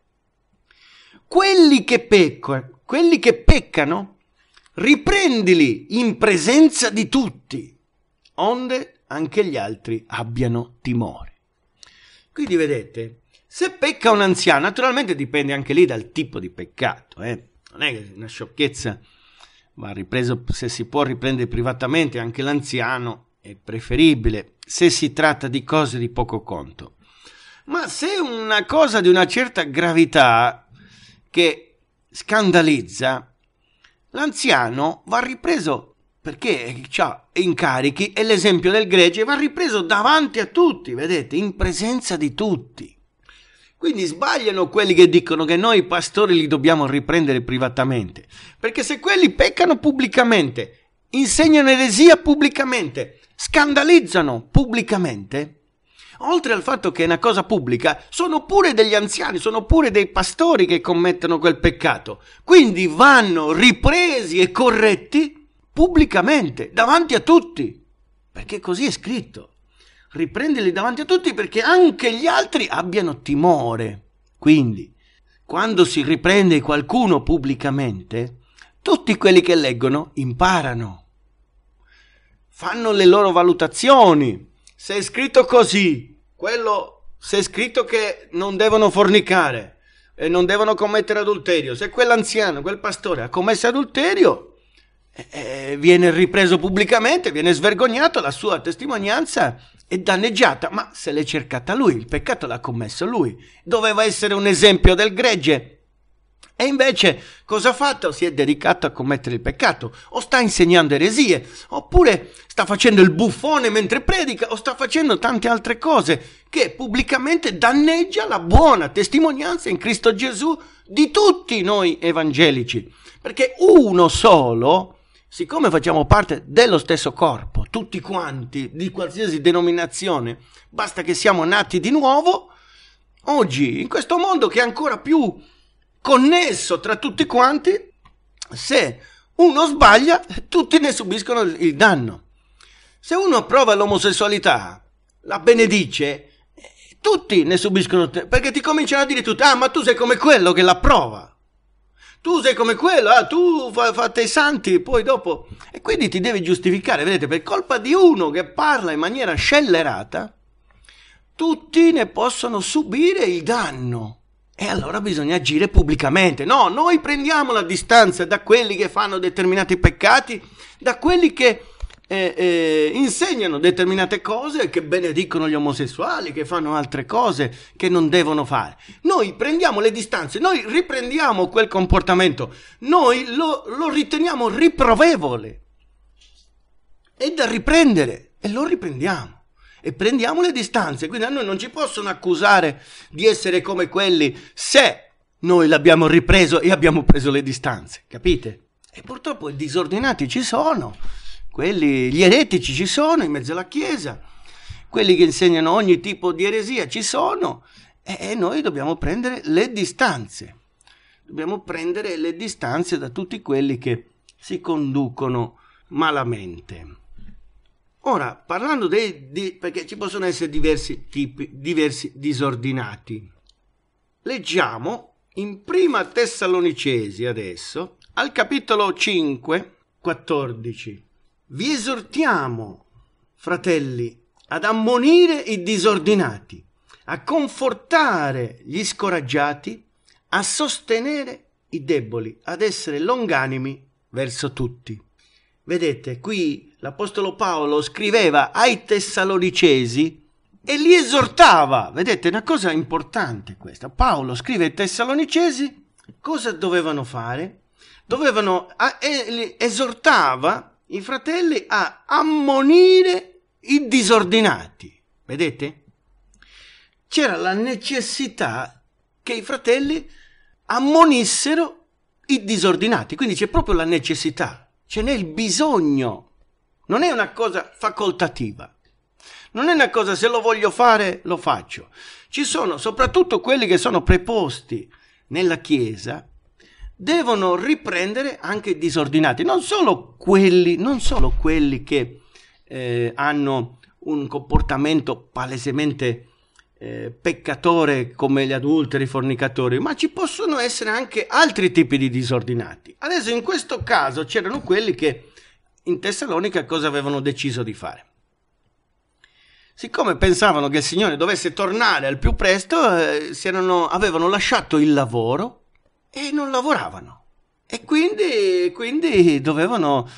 Quelli che peccano, riprendili in presenza di tutti, onde anche gli altri abbiano timore. Quindi vedete, se pecca un anziano, naturalmente dipende anche lì dal tipo di peccato, non è che una sciocchezza va ripreso. Se si può riprendere privatamente anche l'anziano è preferibile, se si tratta di cose di poco conto. Ma se è una cosa di una certa gravità che scandalizza, l'anziano va ripreso, perché ha incarichi, e l'esempio del gregge va ripreso davanti a tutti, vedete, in presenza di tutti. Quindi sbagliano quelli che dicono che noi pastori li dobbiamo riprendere privatamente, perché se quelli peccano pubblicamente, insegnano eresia pubblicamente, scandalizzano pubblicamente, oltre al fatto che è una cosa pubblica, sono pure degli anziani, sono pure dei pastori che commettono quel peccato. Quindi vanno ripresi e corretti pubblicamente, davanti a tutti, perché così è scritto. Riprenderli davanti a tutti perché anche gli altri abbiano timore. Quindi, quando si riprende qualcuno pubblicamente, tutti quelli che leggono imparano, fanno le loro valutazioni. Se è scritto così, se è scritto che non devono fornicare e non devono commettere adulterio, se quell'anziano, quel pastore ha commesso adulterio, viene ripreso pubblicamente, viene svergognato, la sua testimonianza è danneggiata. Ma se l'è cercata lui, il peccato l'ha commesso lui, doveva essere un esempio del gregge. E invece cosa ha fatto? Si è dedicato a commettere il peccato, o sta insegnando eresie, oppure sta facendo il buffone mentre predica, o sta facendo tante altre cose che pubblicamente danneggia la buona testimonianza in Cristo Gesù di tutti noi evangelici. Perché uno solo, siccome facciamo parte dello stesso corpo, tutti quanti, di qualsiasi denominazione, basta che siamo nati di nuovo, oggi in questo mondo che è ancora più connesso tra tutti quanti, se uno sbaglia, tutti ne subiscono il danno. Se uno approva l'omosessualità, la benedice, tutti ne subiscono, perché ti cominciano a dire tutti: ah, ma tu sei come quello che l'approva, tu sei come quello, tu fate i santi, poi dopo, e quindi ti devi giustificare. Vedete, per colpa di uno che parla in maniera scellerata, tutti ne possono subire il danno. E allora bisogna agire pubblicamente. No, noi prendiamo la distanza da quelli che fanno determinati peccati, da quelli che insegnano determinate cose, che benedicono gli omosessuali, che fanno altre cose che non devono fare. Noi prendiamo le distanze, noi riprendiamo quel comportamento, noi lo riteniamo riprovevole, è da riprendere, e lo riprendiamo. E prendiamo le distanze. Quindi a noi non ci possono accusare di essere come quelli se noi l'abbiamo ripreso e abbiamo preso le distanze, capite? E purtroppo i disordinati ci sono, gli eretici ci sono in mezzo alla Chiesa, quelli che insegnano ogni tipo di eresia ci sono, e noi dobbiamo prendere le distanze. Dobbiamo prendere le distanze da tutti quelli che si conducono malamente. Ora, parlando perché ci possono essere diversi tipi, diversi disordinati, leggiamo in Prima Tessalonicesi adesso, al capitolo 5, 14. Vi esortiamo, fratelli, ad ammonire i disordinati, a confortare gli scoraggiati, a sostenere i deboli, ad essere longanimi verso tutti. Vedete, qui l'Apostolo Paolo scriveva ai Tessalonicesi e li esortava. Vedete, una cosa importante questa. Paolo scrive ai Tessalonicesi cosa dovevano fare? Esortava i fratelli a ammonire i disordinati. Vedete? C'era la necessità che i fratelli ammonissero i disordinati, quindi c'è proprio la necessità, ce n'è il bisogno, non è una cosa facoltativa, non è una cosa se lo voglio fare lo faccio. Ci sono soprattutto quelli che sono preposti nella Chiesa, devono riprendere anche i disordinati, non solo quelli che hanno un comportamento palesemente peccatore come gli adulteri, i fornicatori, ma ci possono essere anche altri tipi di disordinati. Adesso in questo caso c'erano quelli che in Tessalonica cosa avevano deciso di fare. Siccome pensavano che il Signore dovesse tornare al più presto, avevano lasciato il lavoro e non lavoravano, e quindi dovevano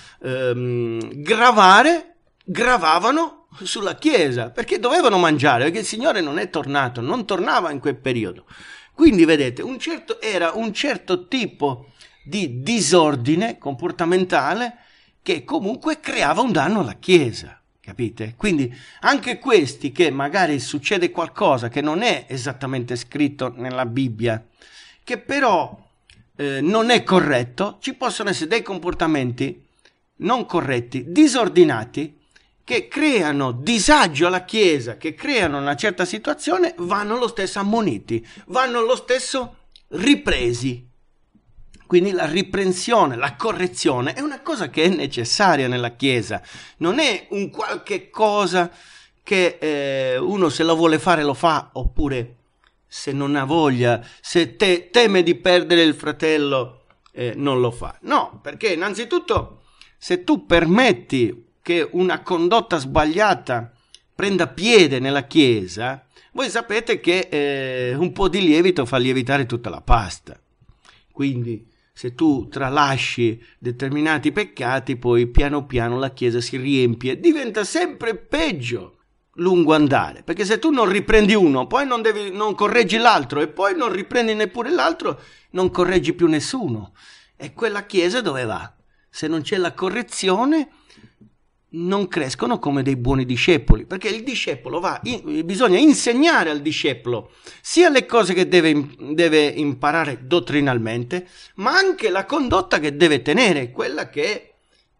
gravavano sulla Chiesa, perché dovevano mangiare, perché il Signore non tornava in quel periodo. Quindi vedete, era un certo tipo di disordine comportamentale che comunque creava un danno alla Chiesa, capite? Quindi anche questi che magari succede qualcosa che non è esattamente scritto nella Bibbia, che però non è corretto, ci possono essere dei comportamenti non corretti, disordinati, che creano disagio alla Chiesa, che creano una certa situazione, vanno lo stesso ammoniti, vanno lo stesso ripresi. Quindi la riprensione, la correzione è una cosa che è necessaria nella Chiesa, non è un qualche cosa che uno se lo vuole fare lo fa, oppure se non ha voglia, se teme di perdere il fratello non lo fa. No, perché innanzitutto se tu permetti che una condotta sbagliata prenda piede nella Chiesa, voi sapete che un po' di lievito fa lievitare tutta la pasta. Quindi se tu tralasci determinati peccati, poi piano piano la Chiesa si riempie, diventa sempre peggio lungo andare, perché se tu non riprendi uno, poi non correggi l'altro, e poi non riprendi neppure l'altro, non correggi più nessuno. E quella Chiesa dove va? Se non c'è la correzione, non crescono come dei buoni discepoli, perché il discepolo bisogna insegnare al discepolo sia le cose che deve imparare dottrinalmente, ma anche la condotta che deve tenere, quella che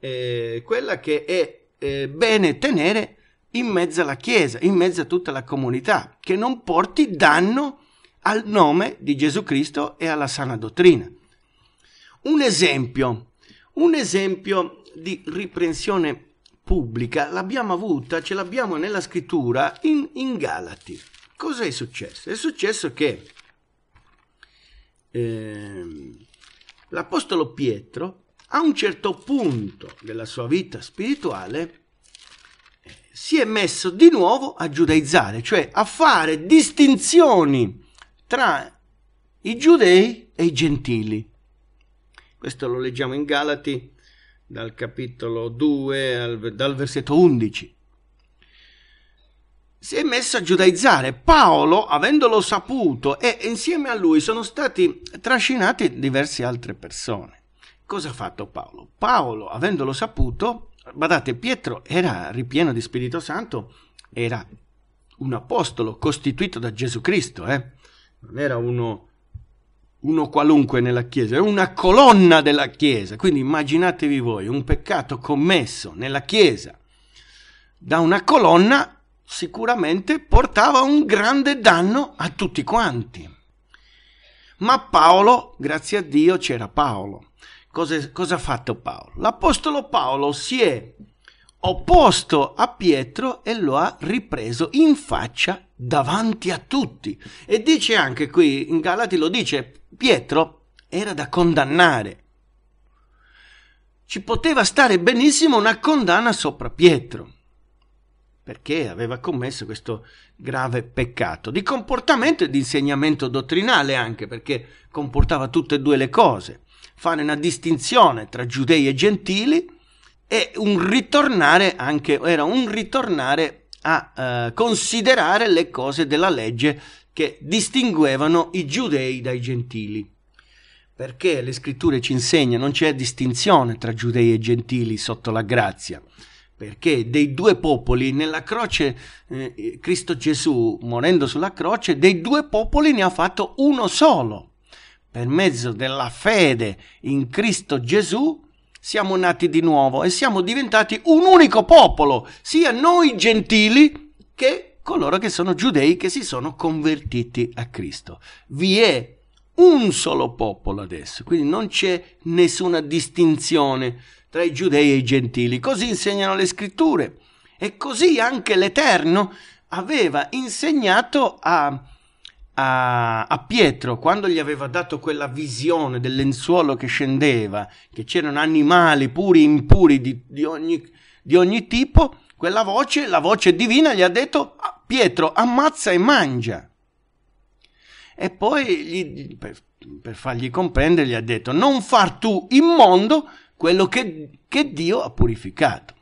è bene tenere in mezzo alla Chiesa, in mezzo a tutta la comunità, che non porti danno al nome di Gesù Cristo e alla sana dottrina. Un esempio di riprensione pubblica ce l'abbiamo nella scrittura in Galati. Cosa è successo? È successo che l'Apostolo Pietro a un certo punto della sua vita spirituale si è messo di nuovo a giudaizzare, cioè a fare distinzioni tra i giudei e i gentili. Questo lo leggiamo in Galati dal capitolo 2 dal versetto 11. Si è messo a giudaizzare. Paolo, avendolo saputo, e insieme a lui sono stati trascinati diverse altre persone. Cosa ha fatto Paolo? Paolo, avendolo saputo, badate, Pietro era ripieno di Spirito Santo, era un apostolo costituito da Gesù Cristo, non era uno qualunque nella Chiesa, è una colonna della Chiesa. Quindi immaginatevi voi un peccato commesso nella Chiesa da una colonna, sicuramente portava un grande danno a tutti quanti. Ma Paolo, grazie a Dio c'era Paolo. Cosa ha fatto Paolo? L'apostolo Paolo si è opposto a Pietro e lo ha ripreso in faccia davanti a tutti. E dice anche qui in Galati, lo dice, Pietro era da condannare. ci poteva stare benissimo una condanna sopra Pietro, perché aveva commesso questo grave peccato di comportamento e di insegnamento dottrinale, anche perché comportava tutte e due le cose, fare una distinzione tra giudei e gentili, e era un ritornare a considerare le cose della legge che distinguevano i giudei dai gentili, perché le scritture ci insegnano non c'è distinzione tra giudei e gentili sotto la grazia, perché dei due popoli nella croce, Cristo Gesù morendo sulla croce, dei due popoli ne ha fatto uno solo. Per mezzo della fede in Cristo Gesù siamo nati di nuovo e siamo diventati un unico popolo, sia noi gentili che coloro che sono giudei che si sono convertiti a Cristo. Vi è un solo popolo adesso, quindi non c'è nessuna distinzione tra i giudei e i gentili. Così insegnano le scritture, e così anche l'Eterno aveva insegnato a Pietro quando gli aveva dato quella visione del lenzuolo che scendeva, che c'erano animali puri e impuri di ogni tipo. La voce divina gli ha detto: Pietro, ammazza e mangia. E poi per fargli comprendere gli ha detto: non far tu immondo quello che Dio ha purificato,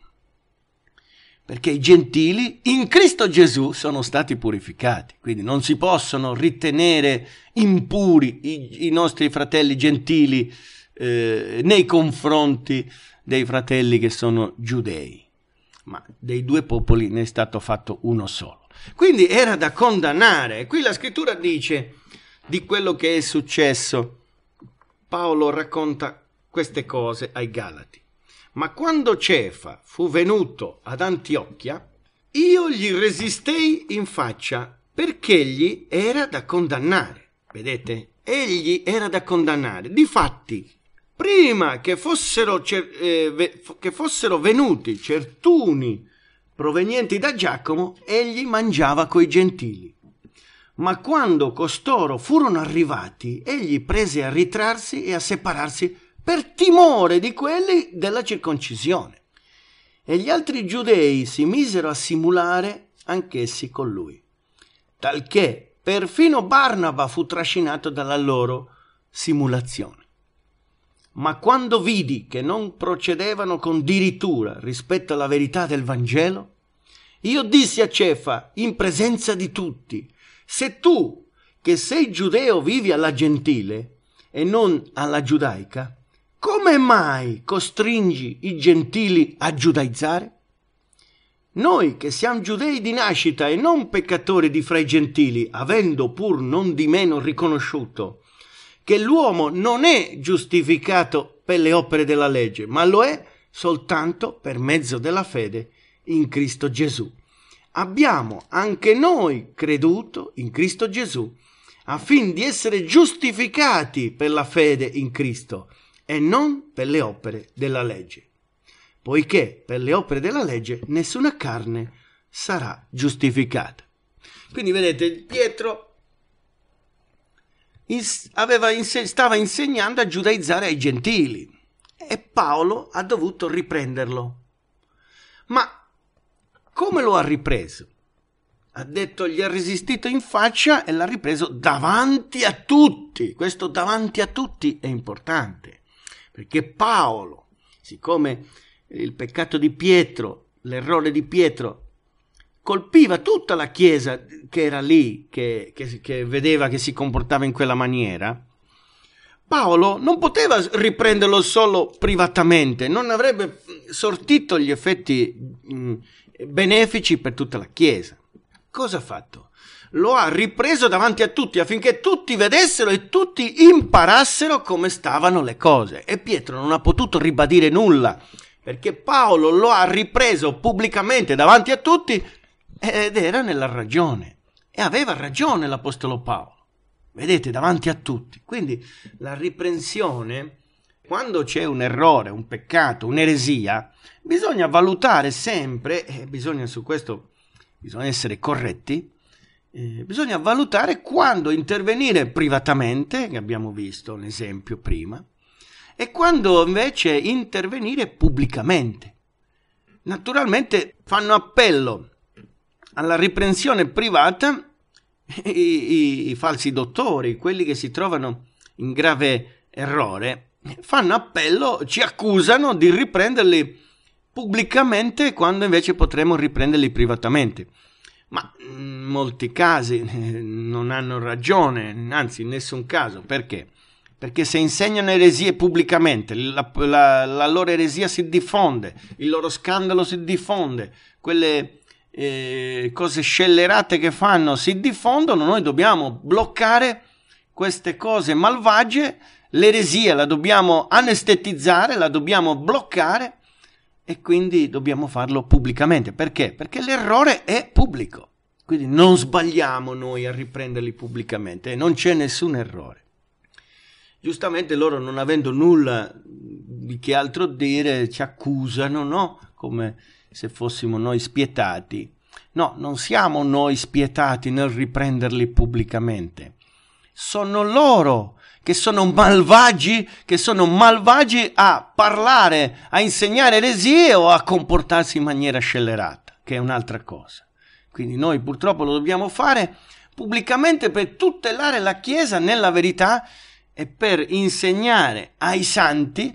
perché i gentili in Cristo Gesù sono stati purificati, quindi non si possono ritenere impuri i nostri fratelli gentili nei confronti dei fratelli che sono giudei, ma dei due popoli ne è stato fatto uno solo. Quindi era da condannare. Qui la scrittura dice di quello che è successo. Paolo racconta queste cose ai Galati. Ma quando Cefa fu venuto ad Antiochia, io gli resistei in faccia, perché egli era da condannare. Vedete? Egli era da condannare. Difatti, prima che fossero venuti certuni provenienti da Giacomo, egli mangiava coi gentili. Ma quando costoro furono arrivati, egli prese a ritrarsi e a separarsi per timore di quelli della circoncisione. E gli altri giudei si misero a simulare anch'essi con lui, talché perfino Barnaba fu trascinato dalla loro simulazione. Ma quando vidi che non procedevano con dirittura rispetto alla verità del Vangelo, io dissi a Cefa in presenza di tutti: se tu, che sei giudeo, vivi alla gentile e non alla giudaica, come mai costringi i gentili a giudaizzare? Noi che siamo giudei di nascita e non peccatori di fra i gentili, avendo pur non di meno riconosciuto che l'uomo non è giustificato per le opere della legge, ma lo è soltanto per mezzo della fede in Cristo Gesù. Abbiamo anche noi creduto in Cristo Gesù, affin di essere giustificati per la fede in Cristo e non per le opere della legge, poiché per le opere della legge nessuna carne sarà giustificata. Quindi vedete, Pietro stava insegnando a giudaizzare ai gentili e Paolo ha dovuto riprenderlo. Ma come lo ha ripreso? Ha detto, gli ha resistito in faccia e l'ha ripreso davanti a tutti. Questo davanti a tutti è importante, perché Paolo, siccome il peccato di Pietro, l'errore di Pietro, colpiva tutta la chiesa che era lì, che vedeva che si comportava in quella maniera, Paolo non poteva riprenderlo solo privatamente, non avrebbe sortito gli effetti benefici per tutta la chiesa. Cosa ha fatto? Lo ha ripreso davanti a tutti affinché tutti vedessero e tutti imparassero come stavano le cose. E Pietro non ha potuto ribadire nulla, perché Paolo lo ha ripreso pubblicamente davanti a tutti ed era nella ragione. E aveva ragione l'apostolo Paolo. Vedete, davanti a tutti. Quindi la riprensione, quando c'è un errore, un peccato, un'eresia, bisogna valutare sempre, su questo bisogna essere corretti, bisogna valutare quando intervenire privatamente, che abbiamo visto l'esempio prima, e quando invece intervenire pubblicamente. Naturalmente fanno appello alla riprensione privata i falsi dottori, quelli che si trovano in grave errore, fanno appello, ci accusano di riprenderli pubblicamente quando invece potremmo riprenderli privatamente. Ma in molti casi non hanno ragione, anzi in nessun caso. Perché? Perché se insegnano eresie pubblicamente, la loro eresia si diffonde, il loro scandalo si diffonde, quelle cose scellerate che fanno si diffondono, noi dobbiamo bloccare queste cose malvagie, l'eresia la dobbiamo anestetizzare, la dobbiamo bloccare e quindi dobbiamo farlo pubblicamente. Perché? Perché l'errore è pubblico, quindi non sbagliamo noi a riprenderli pubblicamente e non c'è nessun errore. Giustamente loro, non avendo nulla di che altro dire, ci accusano, no? Come se fossimo noi spietati. No, non siamo noi spietati nel riprenderli pubblicamente. Sono loro che sono malvagi a parlare, a insegnare eresie o a comportarsi in maniera scellerata, che è un'altra cosa. Quindi noi purtroppo lo dobbiamo fare pubblicamente per tutelare la Chiesa nella verità e per insegnare ai santi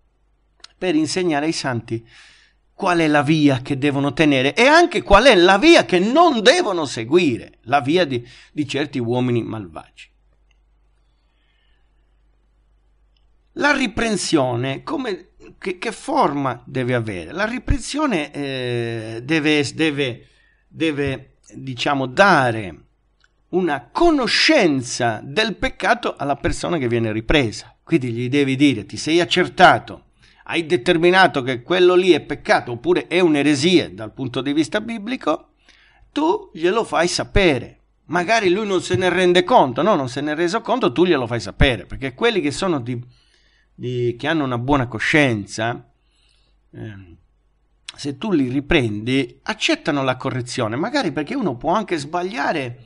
qual è la via che devono tenere e anche qual è la via che non devono seguire, la via di certi uomini malvagi. La riprensione, che forma deve avere? La riprensione deve diciamo dare una conoscenza del peccato alla persona che viene ripresa. Quindi gli devi dire: ti sei accertato, hai determinato che quello lì è peccato oppure è un'eresia dal punto di vista biblico, tu glielo fai sapere. Magari lui non se ne rende conto, no? Non se ne è reso conto, tu glielo fai sapere, perché quelli che sono che hanno una buona coscienza, se tu li riprendi, accettano la correzione, magari perché uno può anche sbagliare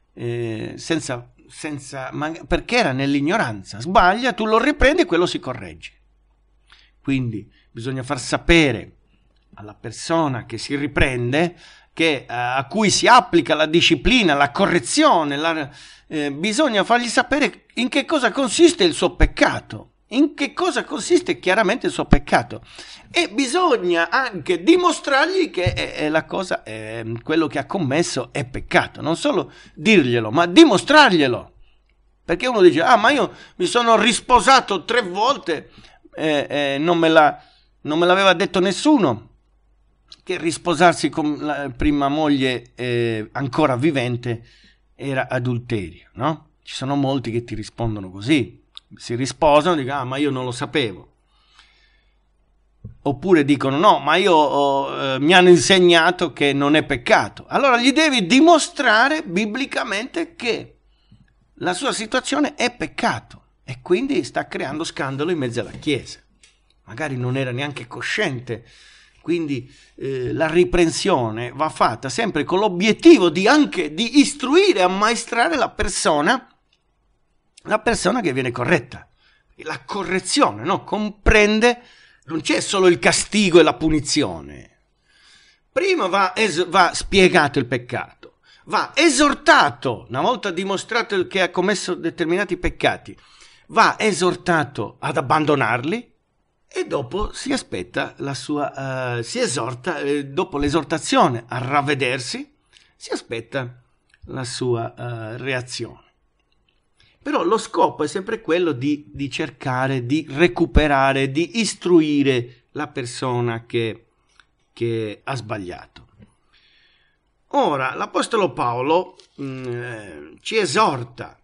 perché era nell'ignoranza, sbaglia, tu lo riprendi e quello si corregge. Quindi bisogna far sapere alla persona che si riprende, a cui si applica la disciplina, la correzione, bisogna fargli sapere in che cosa consiste il suo peccato, in che cosa consiste chiaramente il suo peccato, e bisogna anche dimostrargli che quello che ha commesso è peccato, non solo dirglielo, ma dimostrarglielo. Perché uno dice: ma io mi sono risposato 3 volte, non me l'aveva detto nessuno che risposarsi con la prima moglie ancora vivente era adulterio, no? Ci sono molti che ti rispondono così, si risposano e dicono: ma io non lo sapevo. Oppure dicono: no, ma mi hanno insegnato che non è peccato. Allora gli devi dimostrare biblicamente che la sua situazione è peccato e quindi sta creando scandalo in mezzo alla Chiesa. Magari non era neanche cosciente. Quindi la riprensione va fatta sempre con l'obiettivo di istruire, ammaestrare la persona che viene corretta. La correzione, no? Comprende, non c'è solo il castigo e la punizione. Prima va spiegato il peccato, va esortato, una volta dimostrato che ha commesso determinati peccati, va esortato ad abbandonarli e dopo si aspetta si esorta, dopo l'esortazione a ravvedersi, si aspetta la sua reazione. Però lo scopo è sempre quello di cercare di recuperare, di istruire la persona che ha sbagliato. Ora, l'Apostolo Paolo ci ha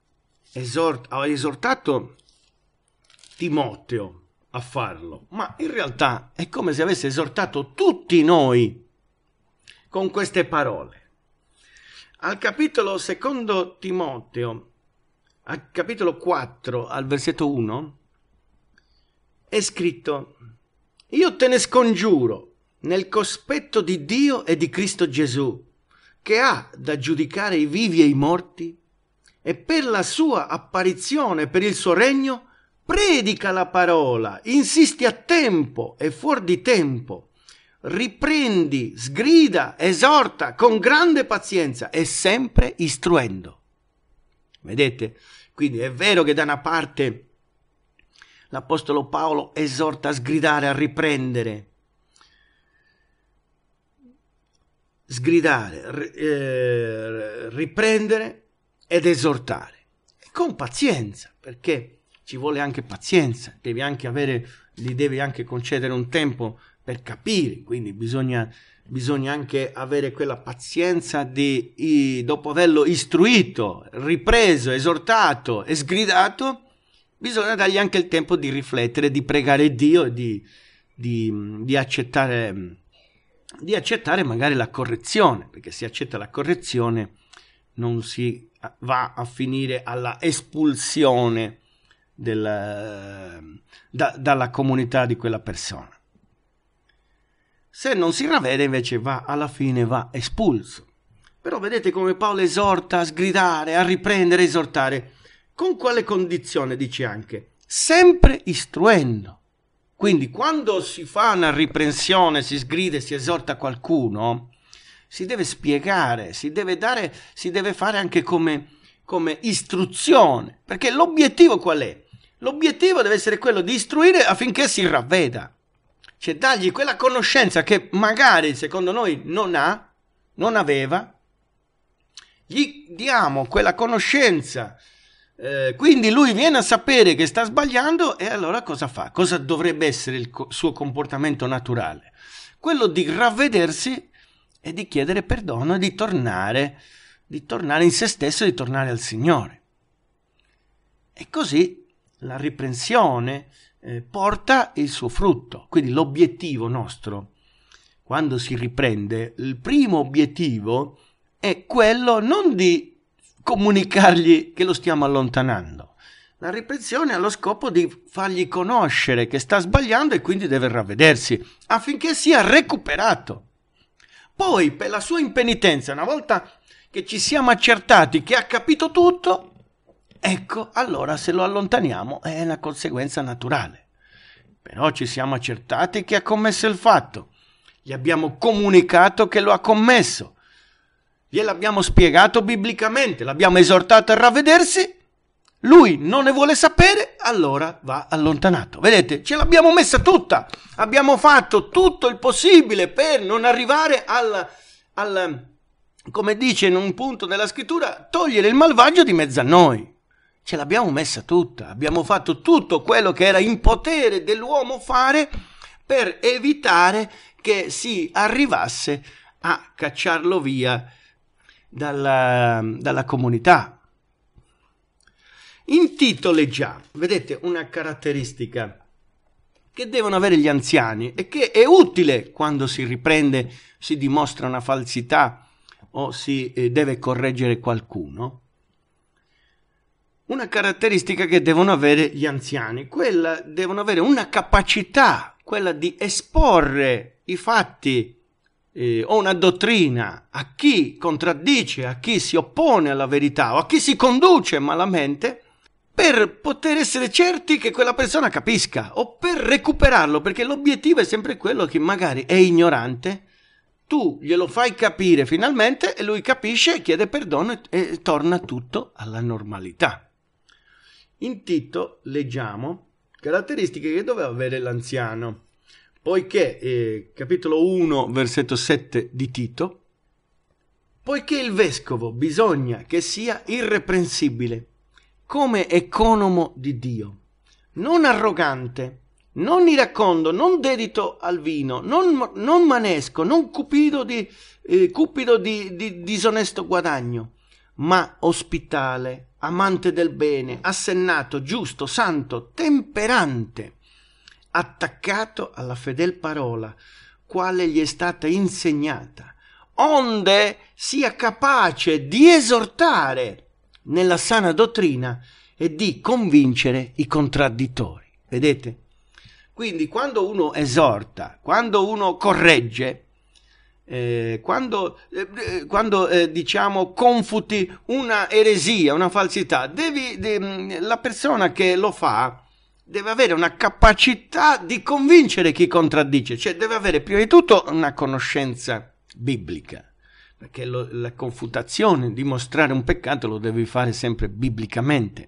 esortato Timoteo a farlo, ma in realtà è come se avesse esortato tutti noi con queste parole. Al capitolo 2 Timoteo, al capitolo 4, al versetto 1, è scritto: io te ne scongiuro nel cospetto di Dio e di Cristo Gesù, che ha da giudicare i vivi e i morti, e per la sua apparizione, per il suo regno, predica la parola, insisti a tempo e fuori di tempo, riprendi, sgrida, esorta con grande pazienza e sempre istruendo. Vedete? Quindi è vero che da una parte l'Apostolo Paolo esorta a sgridare, a riprendere, riprendere ed esortare, e con pazienza, perché ci vuole anche pazienza, devi anche concedere un tempo per capire, quindi bisogna anche avere quella pazienza dopo averlo istruito, ripreso, esortato e sgridato, bisogna dargli anche il tempo di riflettere, di pregare Dio e di accettare magari la correzione, perché se accetta la correzione non si va a finire alla espulsione dalla comunità di quella persona. Se non si ravvede invece alla fine va espulso. Però vedete come Paolo esorta a sgridare, a riprendere, a esortare. Con quale condizione? Dice anche, sempre istruendo. Quindi quando si fa una riprensione, si sgrida e si esorta qualcuno, si deve spiegare, si deve fare anche come istruzione. Perché l'obiettivo qual è? L'obiettivo deve essere quello di istruire affinché si ravveda. Cioè dargli quella conoscenza che magari secondo noi non aveva, gli diamo quella conoscenza, quindi lui viene a sapere che sta sbagliando e allora cosa fa? Cosa dovrebbe essere il suo comportamento naturale? Quello di ravvedersi e di chiedere perdono e di tornare in se stesso e di tornare al Signore. E così la riprensione porta il suo frutto. Quindi l'obiettivo nostro, quando si riprende, il primo obiettivo è quello non di comunicargli che lo stiamo allontanando. La riprensione ha lo scopo di fargli conoscere che sta sbagliando e quindi deve ravvedersi affinché sia recuperato. Poi, per la sua impenitenza, una volta che ci siamo accertati che ha capito tutto, ecco, allora se lo allontaniamo è una conseguenza naturale. Però ci siamo accertati che ha commesso il fatto, gli abbiamo comunicato che lo ha commesso, gliel'abbiamo spiegato biblicamente, l'abbiamo esortato a ravvedersi, lui non ne vuole sapere, allora va allontanato. Vedete, ce l'abbiamo messa tutta, abbiamo fatto tutto il possibile per non arrivare al come dice in un punto della scrittura, togliere il malvagio di mezzo a noi. Ce l'abbiamo messa tutta, abbiamo fatto tutto quello che era in potere dell'uomo fare per evitare che si arrivasse a cacciarlo via dalla comunità. In Tito leggiamo, vedete, una caratteristica che devono avere gli anziani e che è utile quando si riprende, si dimostra una falsità o si deve correggere qualcuno. Una caratteristica che devono avere gli anziani, devono avere una capacità, quella di esporre i fatti o una dottrina a chi contraddice, a chi si oppone alla verità o a chi si conduce malamente, per poter essere certi che quella persona capisca o per recuperarlo, perché l'obiettivo è sempre quello che magari è ignorante, tu glielo fai capire finalmente e lui capisce, chiede perdono e torna tutto alla normalità. In Tito leggiamo caratteristiche che doveva avere l'anziano, poiché, capitolo 1, versetto 7 di Tito, poiché il vescovo bisogna che sia irreprensibile, come economo di Dio, non arrogante, non iracondo, non dedito al vino, non manesco, non cupido di disonesto guadagno, ma ospitale, amante del bene, assennato, giusto, santo, temperante, attaccato alla fedel parola, quale gli è stata insegnata, onde sia capace di esortare nella sana dottrina e di convincere i contraddittori. Vedete? Quindi quando uno esorta, quando uno corregge, quando diciamo confuti una eresia, una falsità, la persona che lo fa deve avere una capacità di convincere chi contraddice, cioè deve avere prima di tutto una conoscenza biblica, perché la confutazione, dimostrare un peccato lo devi fare sempre biblicamente.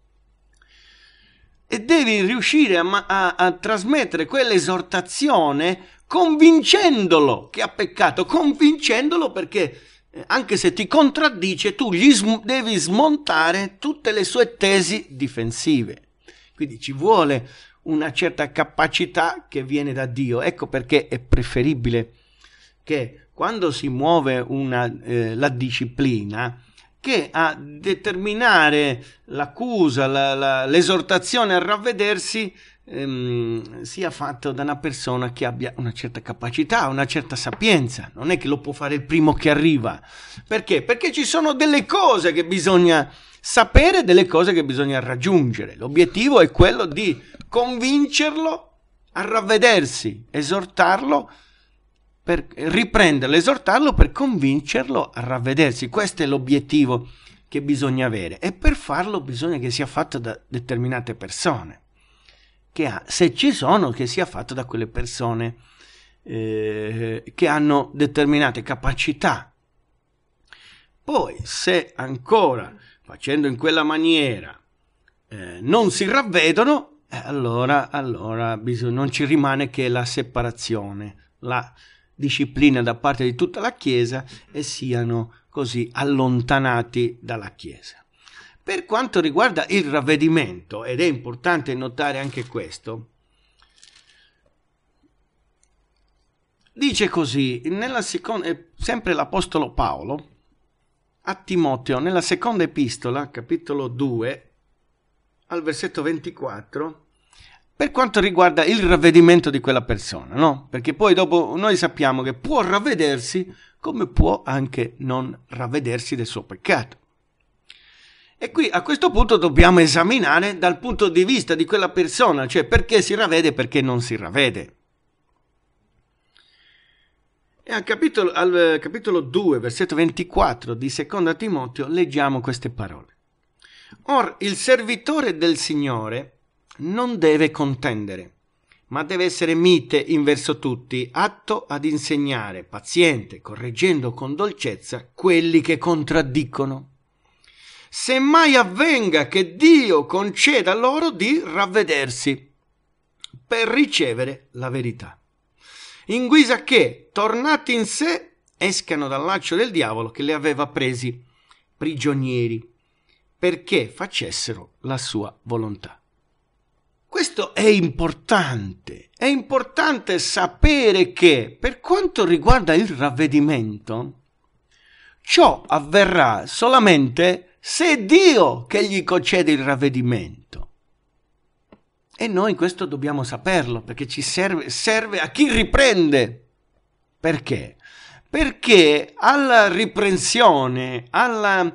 E devi riuscire a trasmettere quell'esortazione convincendolo che ha peccato, convincendolo perché anche se ti contraddice tu devi smontare tutte le sue tesi difensive. Quindi ci vuole una certa capacità che viene da Dio. Ecco perché è preferibile che quando si muove la disciplina, che a determinare l'accusa, l'esortazione a ravvedersi sia fatto da una persona che abbia una certa capacità, una certa sapienza. Non è che lo può fare il primo che arriva. Perché? Perché ci sono delle cose che bisogna sapere, delle cose che bisogna raggiungere. L'obiettivo è quello di convincerlo a ravvedersi, esortarlo, per riprenderlo, esortarlo per convincerlo a ravvedersi. Questo è l'obiettivo che bisogna avere, e per farlo bisogna che sia fatto da determinate persone, se ci sono, che sia fatto da quelle persone che hanno determinate capacità. Poi, se ancora facendo in quella maniera non si ravvedono, allora non ci rimane che la separazione, la disciplina da parte di tutta la Chiesa, e siano così allontanati dalla Chiesa. Per quanto riguarda il ravvedimento, ed è importante notare anche questo, dice così, sempre l'Apostolo Paolo, a Timoteo, nella seconda epistola, capitolo 2, al versetto 24, per quanto riguarda il ravvedimento di quella persona, no? Perché poi dopo noi sappiamo che può ravvedersi come può anche non ravvedersi del suo peccato. E qui a questo punto dobbiamo esaminare dal punto di vista di quella persona, cioè perché si ravvede e perché non si ravvede. E al capitolo 2, versetto 24 di seconda Timoteo leggiamo queste parole. Or il servitore del Signore non deve contendere, ma deve essere mite in verso tutti, atto ad insegnare, paziente, correggendo con dolcezza quelli che contraddicono. Se mai avvenga che Dio conceda loro di ravvedersi per ricevere la verità, in guisa che, tornati in sé, escano dal laccio del diavolo che li aveva presi prigionieri, perché facessero la sua volontà. Questo è importante sapere che, per quanto riguarda il ravvedimento, ciò avverrà solamente se è Dio che gli concede il ravvedimento. E noi questo dobbiamo saperlo, perché ci serve a chi riprende. Perché? Perché alla riprensione, alla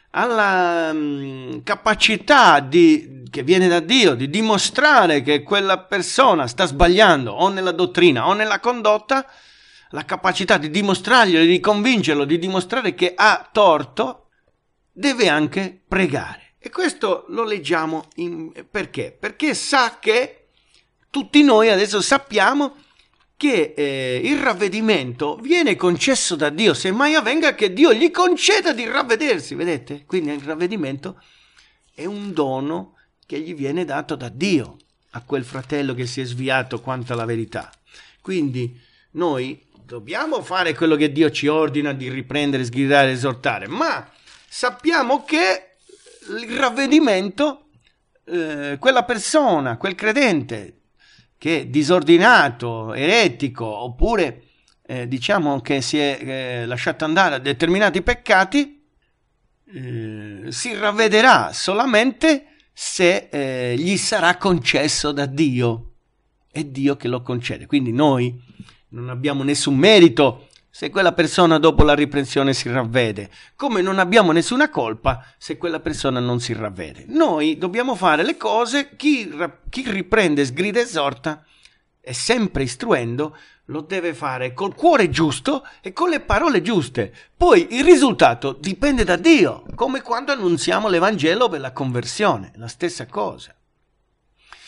capacità che viene da Dio di dimostrare che quella persona sta sbagliando o nella dottrina o nella condotta, la capacità di dimostrarglielo, di convincerlo, di dimostrare che ha torto, deve anche pregare. E questo lo leggiamo perché? Perché sa che tutti noi adesso sappiamo che il ravvedimento viene concesso da Dio, se mai avvenga che Dio gli conceda di ravvedersi, vedete? Quindi il ravvedimento è un dono che gli viene dato da Dio a quel fratello che si è sviato quanto alla verità. Quindi noi dobbiamo fare quello che Dio ci ordina di riprendere, sgridare, esortare, ma sappiamo che il ravvedimento, quella persona, quel credente che è disordinato, eretico, oppure diciamo che si è lasciato andare a determinati peccati, si ravvederà solamente se gli sarà concesso da Dio. È Dio che lo concede. Quindi noi non abbiamo nessun merito se quella persona dopo la riprensione si ravvede, come non abbiamo nessuna colpa se quella persona non si ravvede. Noi dobbiamo fare le cose, chi riprende, sgrida, esorta, e sempre istruendo, lo deve fare col cuore giusto e con le parole giuste. Poi il risultato dipende da Dio, come quando annunziamo l'Evangelo per la conversione, la stessa cosa.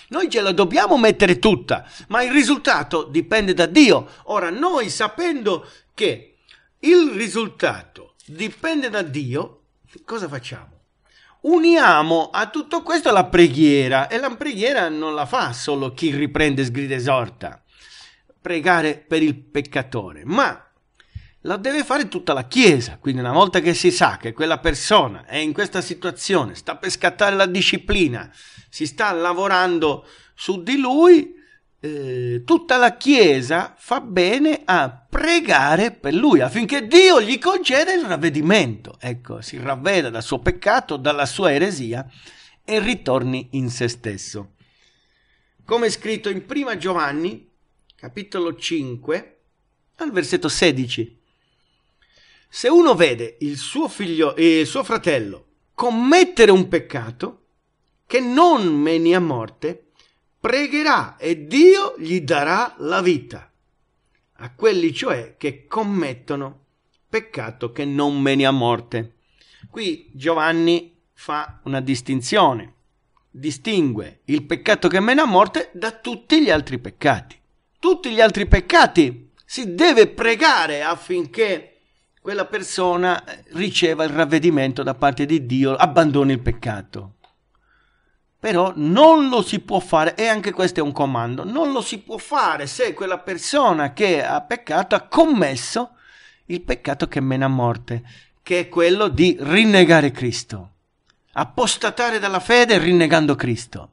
Noi ce la dobbiamo mettere tutta, ma il risultato dipende da Dio. Ora, noi sapendo che il risultato dipende da Dio, cosa facciamo? Uniamo a tutto questo la preghiera, e la preghiera non la fa solo chi riprende, sgrida, esorta, pregare per il peccatore, ma la deve fare tutta la Chiesa. Quindi una volta che si sa che quella persona è in questa situazione, sta per scattare la disciplina, si sta lavorando su di lui, tutta la Chiesa fa bene a pregare per lui affinché Dio gli conceda il ravvedimento. Ecco, si ravveda dal suo peccato, dalla sua eresia e ritorni in se stesso. Come è scritto in 1 Giovanni, capitolo 5, al versetto 16. Se uno vede il suo fratello commettere un peccato che non meni a morte, pregherà e Dio gli darà la vita a quelli cioè che commettono peccato che non meni a morte. Qui Giovanni fa una distinzione, distingue il peccato che mena a morte da tutti gli altri peccati. Tutti gli altri peccati si deve pregare affinché quella persona riceva il ravvedimento da parte di Dio, abbandoni il peccato. Però non lo si può fare, e anche questo è un comando, non lo si può fare se quella persona che ha peccato ha commesso il peccato che mena a morte, che è quello di rinnegare Cristo, apostatare dalla fede rinnegando Cristo.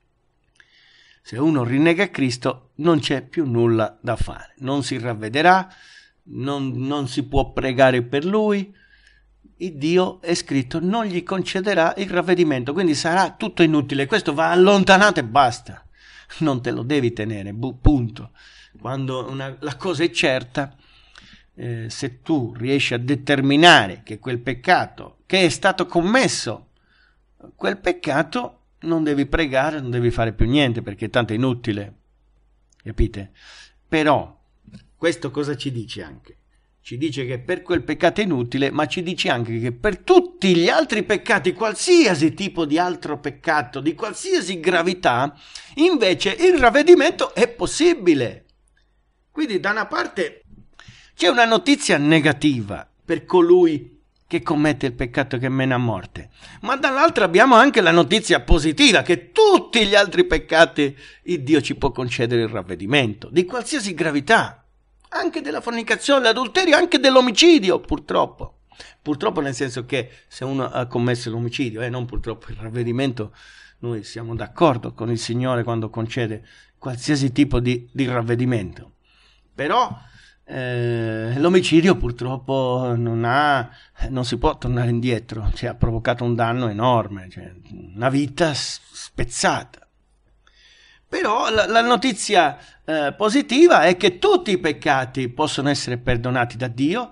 Se uno rinnega Cristo non c'è più nulla da fare, non si ravvederà, non si può pregare per lui, il Dio è scritto non gli concederà il ravvedimento, quindi sarà tutto inutile, questo va allontanato e basta, non te lo devi tenere, punto. Quando la cosa è certa, se tu riesci a determinare che quel peccato che è stato commesso, quel peccato, non devi pregare, non devi fare più niente perché tanto è inutile, capite? Però questo cosa ci dice anche? Ci dice che per quel peccato è inutile, ma ci dice anche che per tutti gli altri peccati, qualsiasi tipo di altro peccato, di qualsiasi gravità, invece il ravvedimento è possibile. Quindi da una parte c'è una notizia negativa per colui che commette il peccato che mena a morte, ma dall'altra abbiamo anche la notizia positiva che tutti gli altri peccati il Dio ci può concedere il ravvedimento, di qualsiasi gravità. Anche della fornicazione, dell'adulterio, anche dell'omicidio, purtroppo. Purtroppo nel senso che se uno ha commesso l'omicidio, non purtroppo il ravvedimento, noi siamo d'accordo con il Signore quando concede qualsiasi tipo di ravvedimento. Però l'omicidio purtroppo non si può tornare indietro, cioè, ha provocato un danno enorme, cioè, una vita spezzata. Però la notizia positiva è che tutti i peccati possono essere perdonati da Dio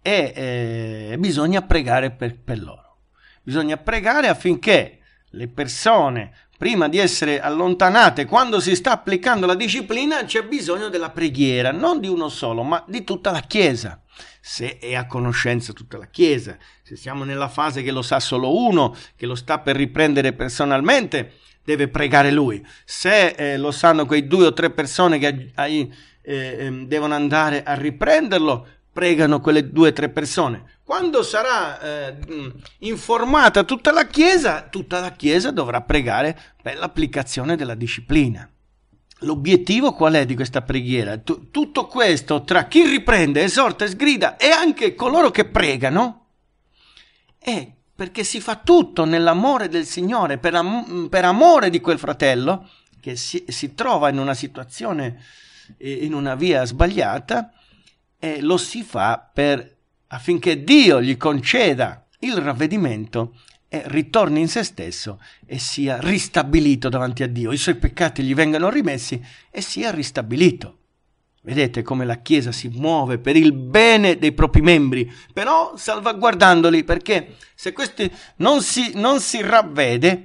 e bisogna pregare per loro. Bisogna pregare affinché le persone, prima di essere allontanate, quando si sta applicando la disciplina, c'è bisogno della preghiera, non di uno solo, ma di tutta la Chiesa. Se è a conoscenza tutta la Chiesa, se siamo nella fase che lo sa solo uno, che lo sta per riprendere personalmente, deve pregare lui. Se lo sanno quei 2 o 3 persone che devono andare a riprenderlo, pregano quelle 2 o 3 persone. Quando sarà informata tutta la Chiesa dovrà pregare per l'applicazione della disciplina. L'obiettivo qual è di questa preghiera? Tutto questo tra chi riprende, esorta e sgrida e anche coloro che pregano è perché si fa tutto nell'amore del Signore, per amore di quel fratello che si trova in una situazione, in una via sbagliata, e lo si fa affinché Dio gli conceda il ravvedimento e ritorni in se stesso e sia ristabilito davanti a Dio. I suoi peccati gli vengano rimessi e sia ristabilito. Vedete come la Chiesa si muove per il bene dei propri membri, però salvaguardandoli, perché se questi non si ravvede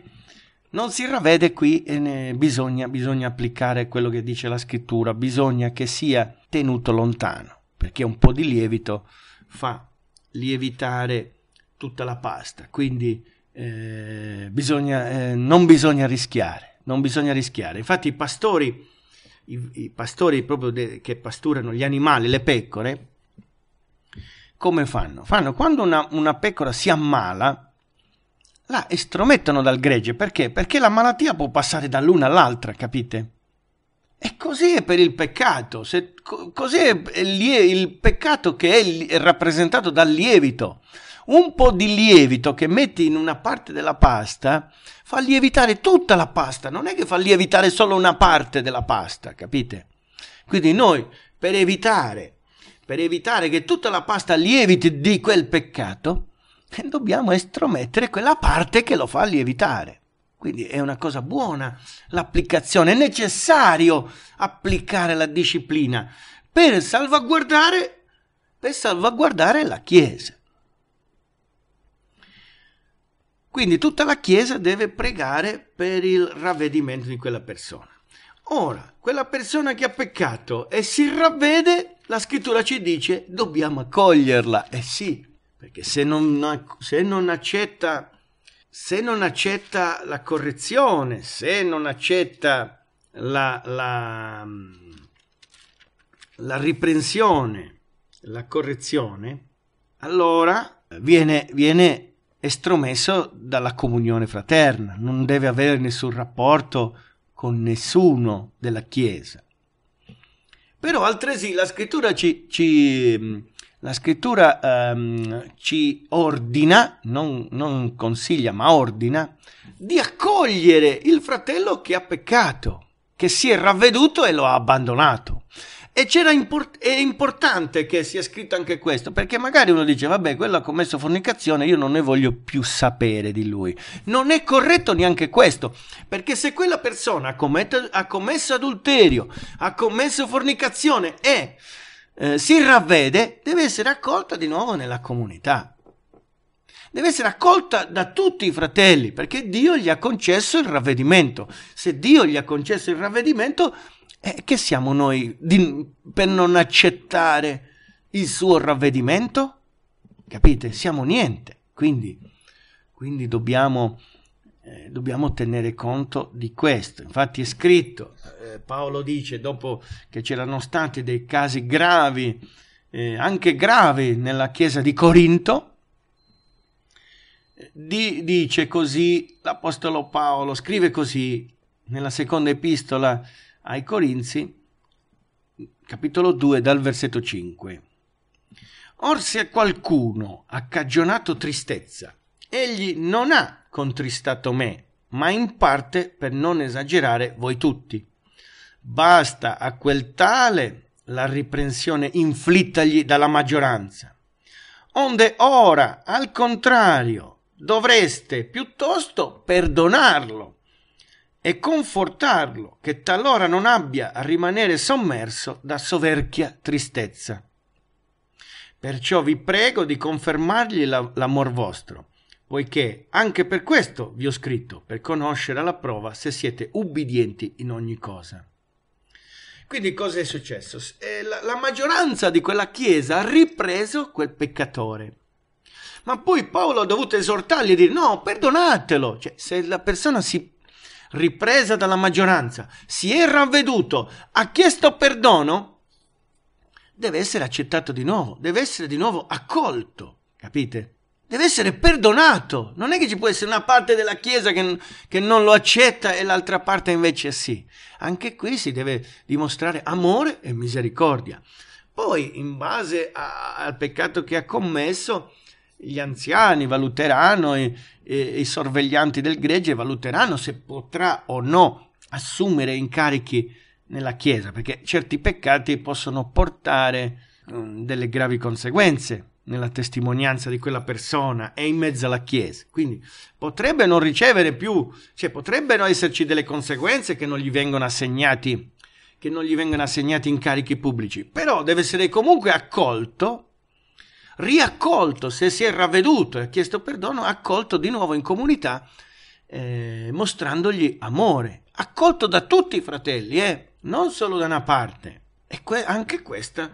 qui, bisogna applicare quello che dice la Scrittura, bisogna che sia tenuto lontano, perché un po' di lievito fa lievitare tutta la pasta, quindi non bisogna rischiare, non bisogna rischiare. Infatti i pastori proprio che pasturano gli animali, le pecore, come fanno? Quando una pecora si ammala, la estromettono dal gregge. Perché? Perché la malattia può passare dall'una all'altra, capite? E così è per il peccato. Così è il peccato che è rappresentato dal lievito. Un po' di lievito che metti in una parte della pasta fa lievitare tutta la pasta, non è che fa lievitare solo una parte della pasta, capite? Quindi noi, per evitare che tutta la pasta lieviti di quel peccato, dobbiamo estromettere quella parte che lo fa lievitare. Quindi è una cosa buona l'applicazione, è necessario applicare la disciplina per salvaguardare la Chiesa. Quindi tutta la Chiesa deve pregare per il ravvedimento di quella persona. Ora, quella persona che ha peccato e si ravvede, la scrittura ci dice dobbiamo accoglierla. Sì, perché se non accetta la correzione, se non accetta la riprensione, la correzione, allora viene estromesso dalla comunione fraterna, non deve avere nessun rapporto con nessuno della Chiesa. Però altresì la scrittura ci ordina, non consiglia ma ordina, di accogliere il fratello che ha peccato, che si è ravveduto e lo ha abbandonato. E è importante che sia scritto anche questo, perché magari uno dice vabbè, quello ha commesso fornicazione, io non ne voglio più sapere di lui. Non è corretto neanche questo, perché se quella persona ha commesso adulterio, ha commesso fornicazione e si ravvede, deve essere accolta di nuovo nella comunità. Deve essere accolta da tutti i fratelli, perché Dio gli ha concesso il ravvedimento. Se Dio gli ha concesso il ravvedimento, che siamo noi per non accettare il suo ravvedimento? Capite? Siamo niente. Quindi dobbiamo tenere conto di questo. Infatti è scritto, Paolo dice, dopo che c'erano stati dei casi gravi, anche gravi nella chiesa di Corinto, dice così, l'apostolo Paolo scrive così nella seconda epistola ai Corinzi, capitolo 2, dal versetto 5. Or se qualcuno ha cagionato tristezza, egli non ha contristato me, ma in parte, per non esagerare, voi tutti. Basta a quel tale la riprensione inflittagli dalla maggioranza. Onde ora, al contrario, dovreste piuttosto perdonarlo e confortarlo, che talora non abbia a rimanere sommerso da soverchia tristezza. Perciò vi prego di confermargli l'amor vostro, poiché anche per questo vi ho scritto, per conoscere alla prova se siete ubbidienti in ogni cosa. Quindi cosa è successo? La maggioranza di quella chiesa ha ripreso quel peccatore. Ma poi Paolo ha dovuto esortargli e dire no, perdonatelo. Cioè, se la persona ripresa dalla maggioranza, si è ravveduto, ha chiesto perdono, deve essere accettato di nuovo, deve essere di nuovo accolto, capite? Deve essere perdonato. Non è che ci può essere una parte della Chiesa che non lo accetta e l'altra parte invece sì. Anche qui si deve dimostrare amore e misericordia. Poi, in base al peccato che ha commesso, gli anziani valuteranno, i sorveglianti del gregge valuteranno se potrà o no assumere incarichi nella Chiesa, perché certi peccati possono portare delle gravi conseguenze nella testimonianza di quella persona e in mezzo alla Chiesa. Quindi potrebbe non ricevere più, cioè potrebbero esserci delle conseguenze che non gli vengono assegnati incarichi pubblici, però deve essere comunque accolto, riaccolto, se si è ravveduto e ha chiesto perdono, accolto di nuovo in comunità, mostrandogli amore, accolto da tutti i fratelli, non solo da una parte. E anche questa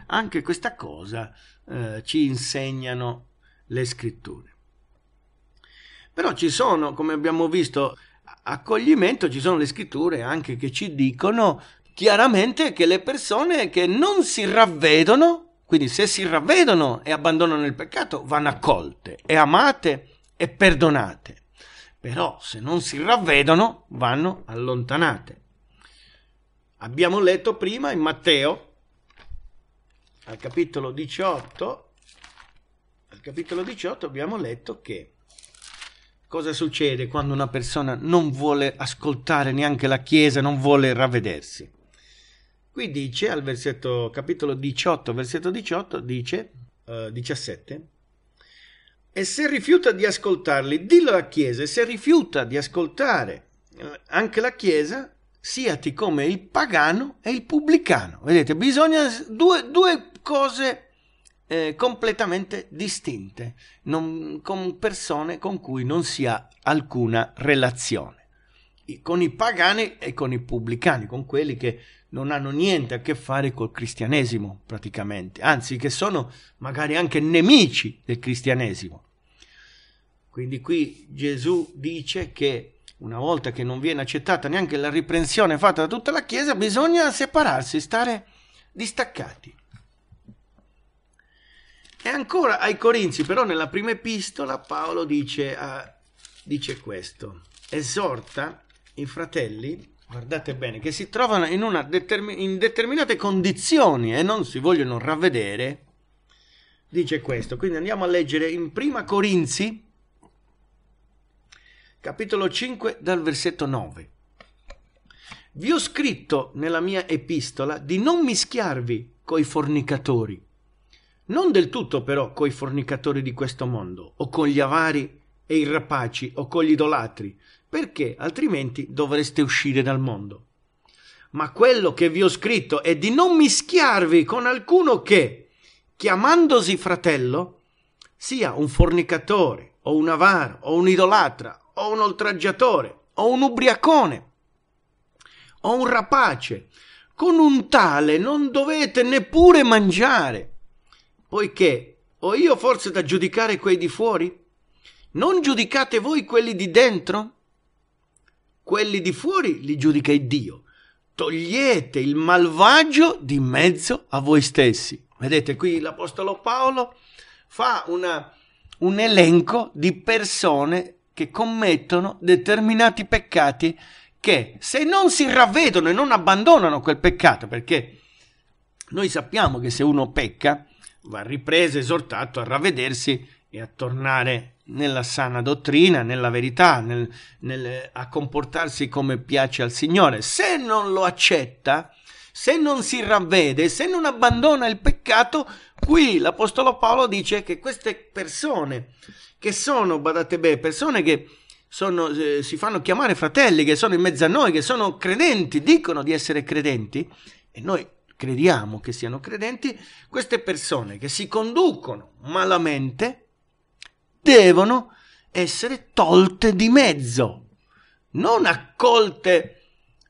cosa ci insegnano le scritture. Però ci sono, come abbiamo visto, accoglimento ci sono le scritture anche che ci dicono chiaramente che le persone che non si ravvedono, quindi se si ravvedono e abbandonano il peccato, vanno accolte e amate e perdonate. Però se non si ravvedono, vanno allontanate. Abbiamo letto prima in Matteo, al capitolo 18, abbiamo letto che cosa succede quando una persona non vuole ascoltare neanche la Chiesa, non vuole ravvedersi. Qui dice, al capitolo 18, versetto 18, dice, 17, e se rifiuta di ascoltarli, dillo alla Chiesa, e se rifiuta di ascoltare anche la Chiesa, siati come il pagano e il pubblicano. Vedete, bisogna due cose completamente distinte, con persone con cui non si ha alcuna relazione, con i pagani e con i pubblicani, con quelli che non hanno niente a che fare col cristianesimo praticamente, anzi che sono magari anche nemici del cristianesimo. Quindi qui Gesù dice che una volta che non viene accettata neanche la riprensione fatta da tutta la Chiesa, bisogna separarsi, stare distaccati. E ancora ai Corinzi, però nella prima epistola Paolo dice questo: esorta i fratelli, guardate bene, che si trovano in determinate condizioni e non si vogliono ravvedere, dice questo. Quindi andiamo a leggere in prima Corinzi, capitolo 5, dal versetto 9. Vi ho scritto nella mia epistola di non mischiarvi coi fornicatori, non del tutto però coi fornicatori di questo mondo, o con gli avari e i rapaci, o con gli idolatri, perché altrimenti dovreste uscire dal mondo. Ma quello che vi ho scritto è di non mischiarvi con alcuno che, chiamandosi fratello, sia un fornicatore, o un avaro, o un idolatra, o un oltraggiatore, o un ubriacone, o un rapace. Con un tale non dovete neppure mangiare, poiché ho io forse da giudicare quei di fuori? Non giudicate voi quelli di dentro? Quelli di fuori li giudica Dio. Togliete il malvagio di mezzo a voi stessi. Vedete, qui l'Apostolo Paolo fa un elenco di persone che commettono determinati peccati che, se non si ravvedono e non abbandonano quel peccato, perché noi sappiamo che se uno pecca va ripreso, esortato a ravvedersi e a tornare nella sana dottrina, nella verità, a comportarsi come piace al Signore. Se non lo accetta, se non si ravvede, se non abbandona il peccato, qui l'Apostolo Paolo dice che queste persone che sono, badate bene, persone che si fanno chiamare fratelli, che sono in mezzo a noi, che sono credenti, dicono di essere credenti, e noi crediamo che siano credenti, queste persone che si conducono malamente devono essere tolte di mezzo, non accolte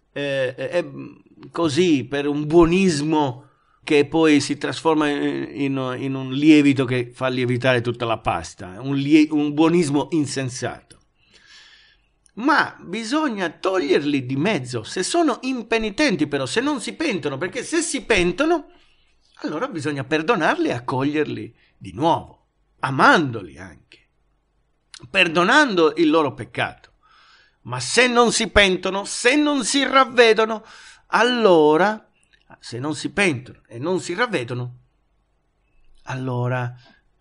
così per un buonismo che poi si trasforma in un lievito che fa lievitare tutta la pasta, un buonismo insensato. Ma bisogna toglierli di mezzo, se sono impenitenti però, se non si pentono, perché se si pentono, allora bisogna perdonarli e accoglierli di nuovo, amandoli anche, perdonando il loro peccato. Ma se non si pentono, se non si ravvedono, allora, se non si pentono e non si ravvedono, allora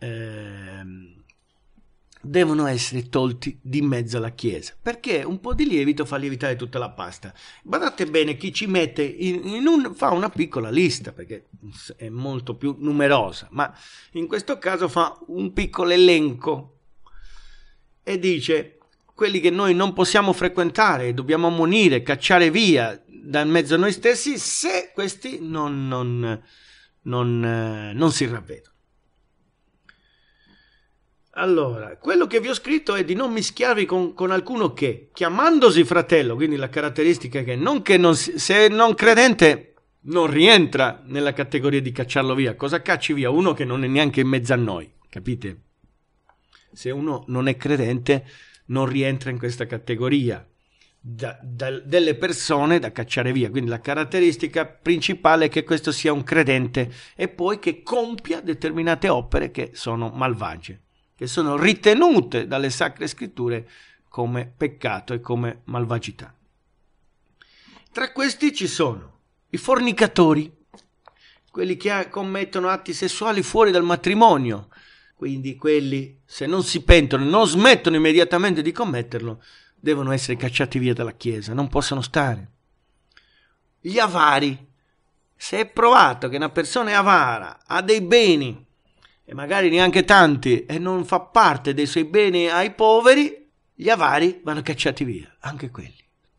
devono essere tolti di mezzo alla Chiesa, perché un po' di lievito fa lievitare tutta la pasta. Badate bene, chi ci mette fa una piccola lista, perché è molto più numerosa, ma in questo caso fa un piccolo elenco e dice: quelli che noi non possiamo frequentare, dobbiamo ammonire, cacciare via da mezzo a noi stessi, se questi non si ravvedono. Allora, quello che vi ho scritto è di non mischiarvi con alcuno che, chiamandosi fratello, quindi la caratteristica che se non credente non rientra nella categoria di cacciarlo via. Cosa cacci via? Uno che non è neanche in mezzo a noi, capite? Se uno non è credente non rientra in questa categoria. delle persone da cacciare via. Quindi la caratteristica principale è che questo sia un credente e poi che compia determinate opere che sono malvagie, che sono ritenute dalle Sacre Scritture come peccato e come malvagità. Tra questi ci sono i fornicatori, quelli che commettono atti sessuali fuori dal matrimonio, quindi quelli, se non si pentono, non smettono immediatamente di commetterlo, devono essere cacciati via dalla Chiesa, non possono stare. Gli avari, se è provato che una persona è avara, ha dei beni, e magari neanche tanti, e non fa parte dei suoi beni ai poveri, gli avari vanno cacciati via, anche quelli.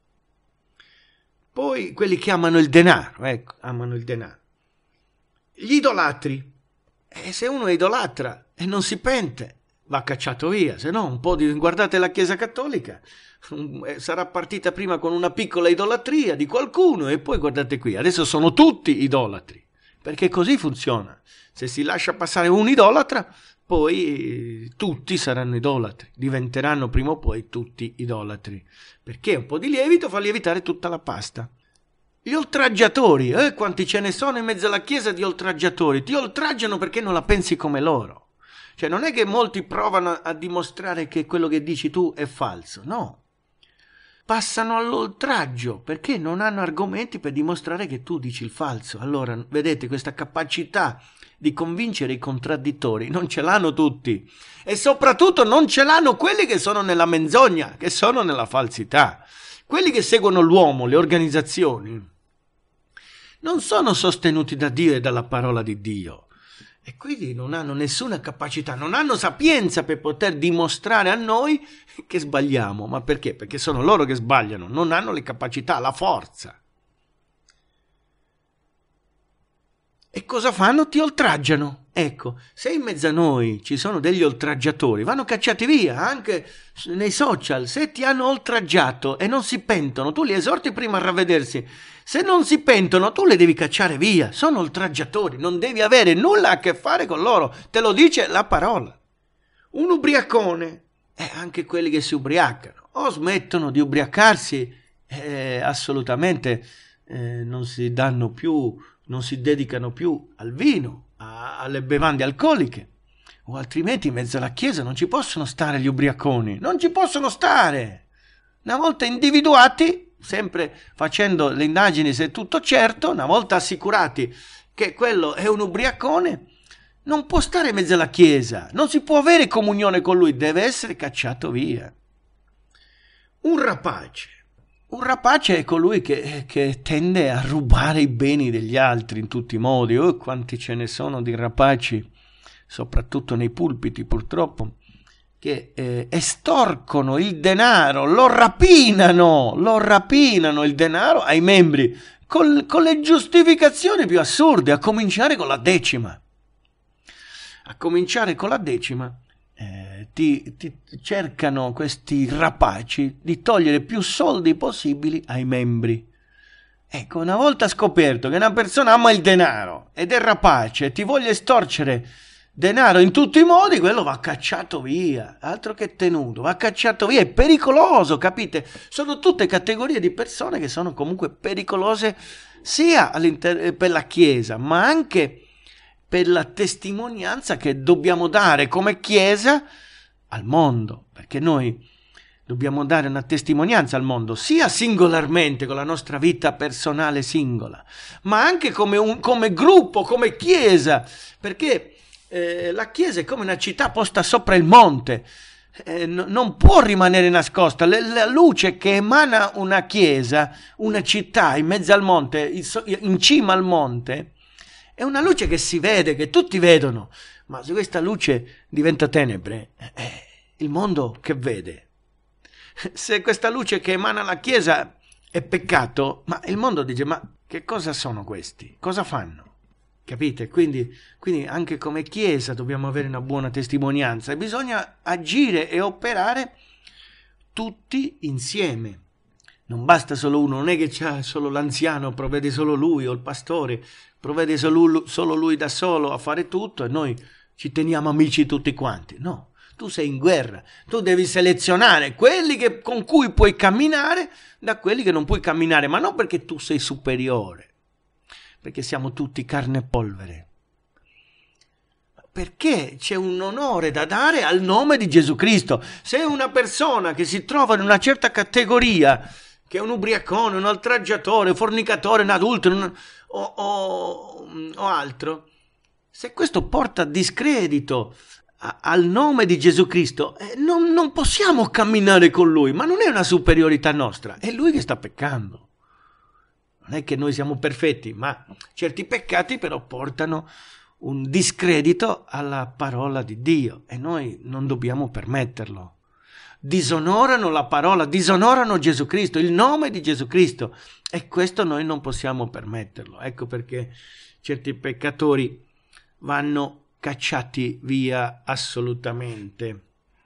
Poi quelli che amano il denaro, amano il denaro. Gli idolatri, se uno è idolatra e non si pente, va cacciato via, se no guardate la Chiesa Cattolica, sarà partita prima con una piccola idolatria di qualcuno e poi guardate qui, adesso sono tutti idolatri, perché così funziona. Se si lascia passare un idolatra, poi tutti saranno idolatri, diventeranno prima o poi tutti idolatri, perché un po' di lievito fa lievitare tutta la pasta. Gli oltraggiatori, quanti ce ne sono in mezzo alla Chiesa di oltraggiatori, ti oltraggiano perché non la pensi come loro. Cioè non è che molti provano a dimostrare che quello che dici tu è falso, no. Passano all'oltraggio perché non hanno argomenti per dimostrare che tu dici il falso. Allora, vedete, questa capacità di convincere i contraddittori non ce l'hanno tutti, e soprattutto non ce l'hanno quelli che sono nella menzogna, che sono nella falsità. Quelli che seguono l'uomo, le organizzazioni, non sono sostenuti da Dio e dalla parola di Dio, e quindi non hanno nessuna capacità, non hanno sapienza per poter dimostrare a noi che sbagliamo. Ma perché? Perché sono loro che sbagliano, non hanno le capacità, la forza. E cosa fanno? Ti oltraggiano. Ecco, se in mezzo a noi ci sono degli oltraggiatori, vanno cacciati via, anche nei social. Se ti hanno oltraggiato e non si pentono, tu li esorti prima a ravvedersi. Se non si pentono, tu li devi cacciare via. Sono oltraggiatori, non devi avere nulla a che fare con loro. Te lo dice la parola. Un ubriacone, anche quelli che si ubriacano, o smettono di ubriacarsi, assolutamente non si danno più, non si dedicano più al vino, alle bevande alcoliche, o altrimenti in mezzo alla Chiesa non ci possono stare gli ubriaconi, non ci possono stare. Una volta individuati, sempre facendo le indagini se è tutto certo, una volta assicurati che quello è un ubriacone, non può stare in mezzo alla Chiesa, non si può avere comunione con lui, deve essere cacciato via. Un rapace è colui che tende a rubare i beni degli altri in tutti i modi. Oh, quanti ce ne sono di rapaci, soprattutto nei pulpiti purtroppo, che estorcono il denaro, lo rapinano il denaro ai membri con le giustificazioni più assurde, a cominciare con la decima. Ti cercano questi rapaci di togliere più soldi possibili ai membri. Ecco, una volta scoperto che una persona ama il denaro ed è rapace e ti voglia estorcere denaro in tutti i modi, quello va cacciato via, altro che tenuto, va cacciato via, è pericoloso, capite? Sono tutte categorie di persone che sono comunque pericolose sia per la Chiesa, ma anche per la testimonianza che dobbiamo dare come Chiesa al mondo, perché noi dobbiamo dare una testimonianza al mondo, sia singolarmente con la nostra vita personale singola, ma anche come gruppo, come Chiesa, perché la Chiesa è come una città posta sopra il monte, non può rimanere nascosta. La luce che emana una Chiesa, una città in mezzo al monte, in cima al monte, è una luce che si vede, che tutti vedono, ma se questa luce diventa tenebre, il mondo che vede? Se questa luce che emana la Chiesa è peccato, ma il mondo dice, ma che cosa sono questi? Cosa fanno? Capite? Quindi anche come Chiesa dobbiamo avere una buona testimonianza e bisogna agire e operare tutti insieme. Non basta solo uno, non è che c'è solo l'anziano, provvede solo lui, o il pastore, provvede solo lui da solo a fare tutto e noi ci teniamo amici tutti quanti. No, tu sei in guerra, tu devi selezionare quelli con cui puoi camminare da quelli che non puoi camminare, ma non perché tu sei superiore, perché siamo tutti carne e polvere, perché c'è un onore da dare al nome di Gesù Cristo. Se una persona che si trova in una certa categoria, che è un ubriacone, un oltraggiatore, un fornicatore, un adultero o altro, se questo porta discredito al nome di Gesù Cristo, non possiamo camminare con lui, ma non è una superiorità nostra, è lui che sta peccando. Non è che noi siamo perfetti, ma certi peccati però portano un discredito alla parola di Dio e noi non dobbiamo permetterlo. Disonorano la parola, disonorano Gesù Cristo, il nome di Gesù Cristo, e questo noi non possiamo permetterlo. Ecco perché certi peccatori vanno cacciati via assolutamente.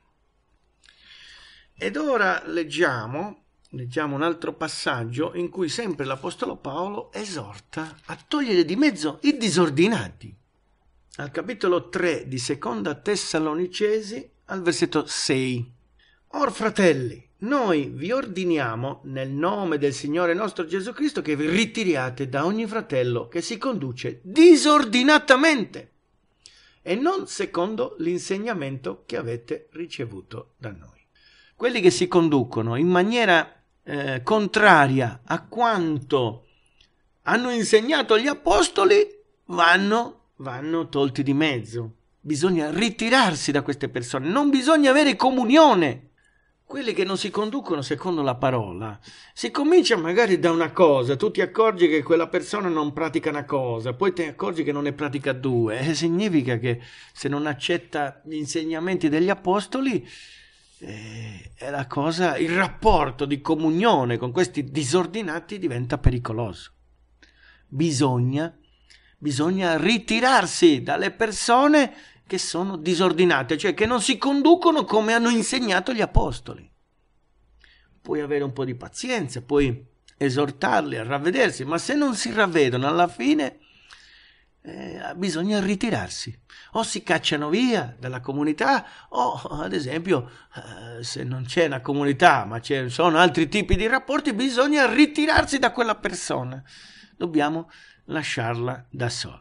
Ed ora leggiamo un altro passaggio in cui sempre l'Apostolo Paolo esorta a togliere di mezzo i disordinati. Al capitolo 3 di Seconda Tessalonicesi, al versetto 6. Or fratelli, noi vi ordiniamo nel nome del Signore nostro Gesù Cristo che vi ritiriate da ogni fratello che si conduce disordinatamente e non secondo l'insegnamento che avete ricevuto da noi. Quelli che si conducono in maniera contraria a quanto hanno insegnato gli apostoli vanno tolti di mezzo. Bisogna ritirarsi da queste persone, non bisogna avere comunione. Quelli che non si conducono secondo la parola, si comincia magari da una cosa, tu ti accorgi che quella persona non pratica una cosa, poi ti accorgi che non ne pratica due, significa che se non accetta gli insegnamenti degli apostoli, è la cosa, il rapporto di comunione con questi disordinati diventa pericoloso. Bisogna ritirarsi dalle persone che sono disordinate, cioè che non si conducono come hanno insegnato gli apostoli. Puoi avere un po' di pazienza, puoi esortarli a ravvedersi, ma se non si ravvedono alla fine bisogna ritirarsi. O si cacciano via dalla comunità o, ad esempio, se non c'è una comunità ma sono altri tipi di rapporti, bisogna ritirarsi da quella persona. Dobbiamo lasciarla da sola.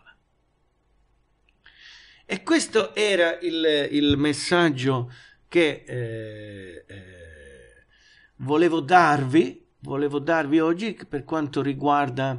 E questo era il messaggio che volevo darvi oggi per quanto riguarda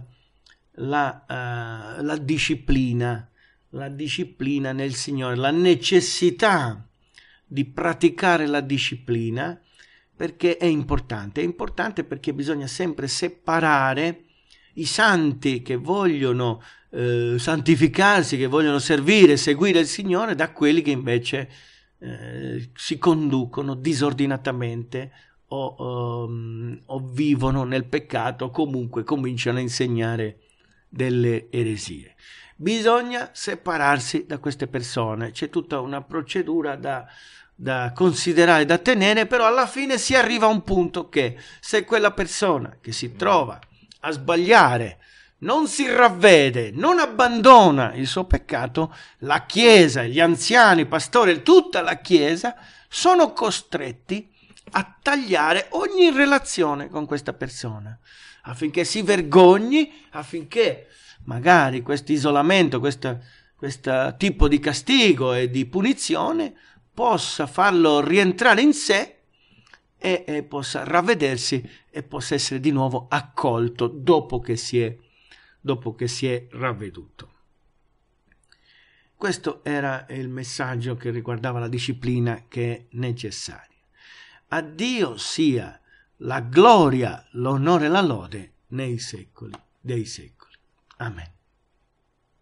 la disciplina nel Signore, la necessità di praticare la disciplina, perché è importante perché bisogna sempre separare i santi che vogliono santificarsi, che vogliono seguire il Signore, da quelli che invece si conducono disordinatamente o vivono nel peccato, o comunque cominciano a insegnare delle eresie. Bisogna separarsi da queste persone, c'è tutta una procedura da considerare, da tenere, però alla fine si arriva a un punto che se quella persona che si trova a sbagliare non si ravvede, non abbandona il suo peccato, la Chiesa, gli anziani, i pastori, tutta la Chiesa sono costretti a tagliare ogni relazione con questa persona, affinché si vergogni, affinché magari questo isolamento, questo tipo di castigo e di punizione possa farlo rientrare in sé e possa ravvedersi e possa essere di nuovo accolto dopo che si è ravveduto. Questo era il messaggio che riguardava la disciplina che è necessaria. A Dio sia la gloria, l'onore e la lode nei secoli dei secoli. Amen.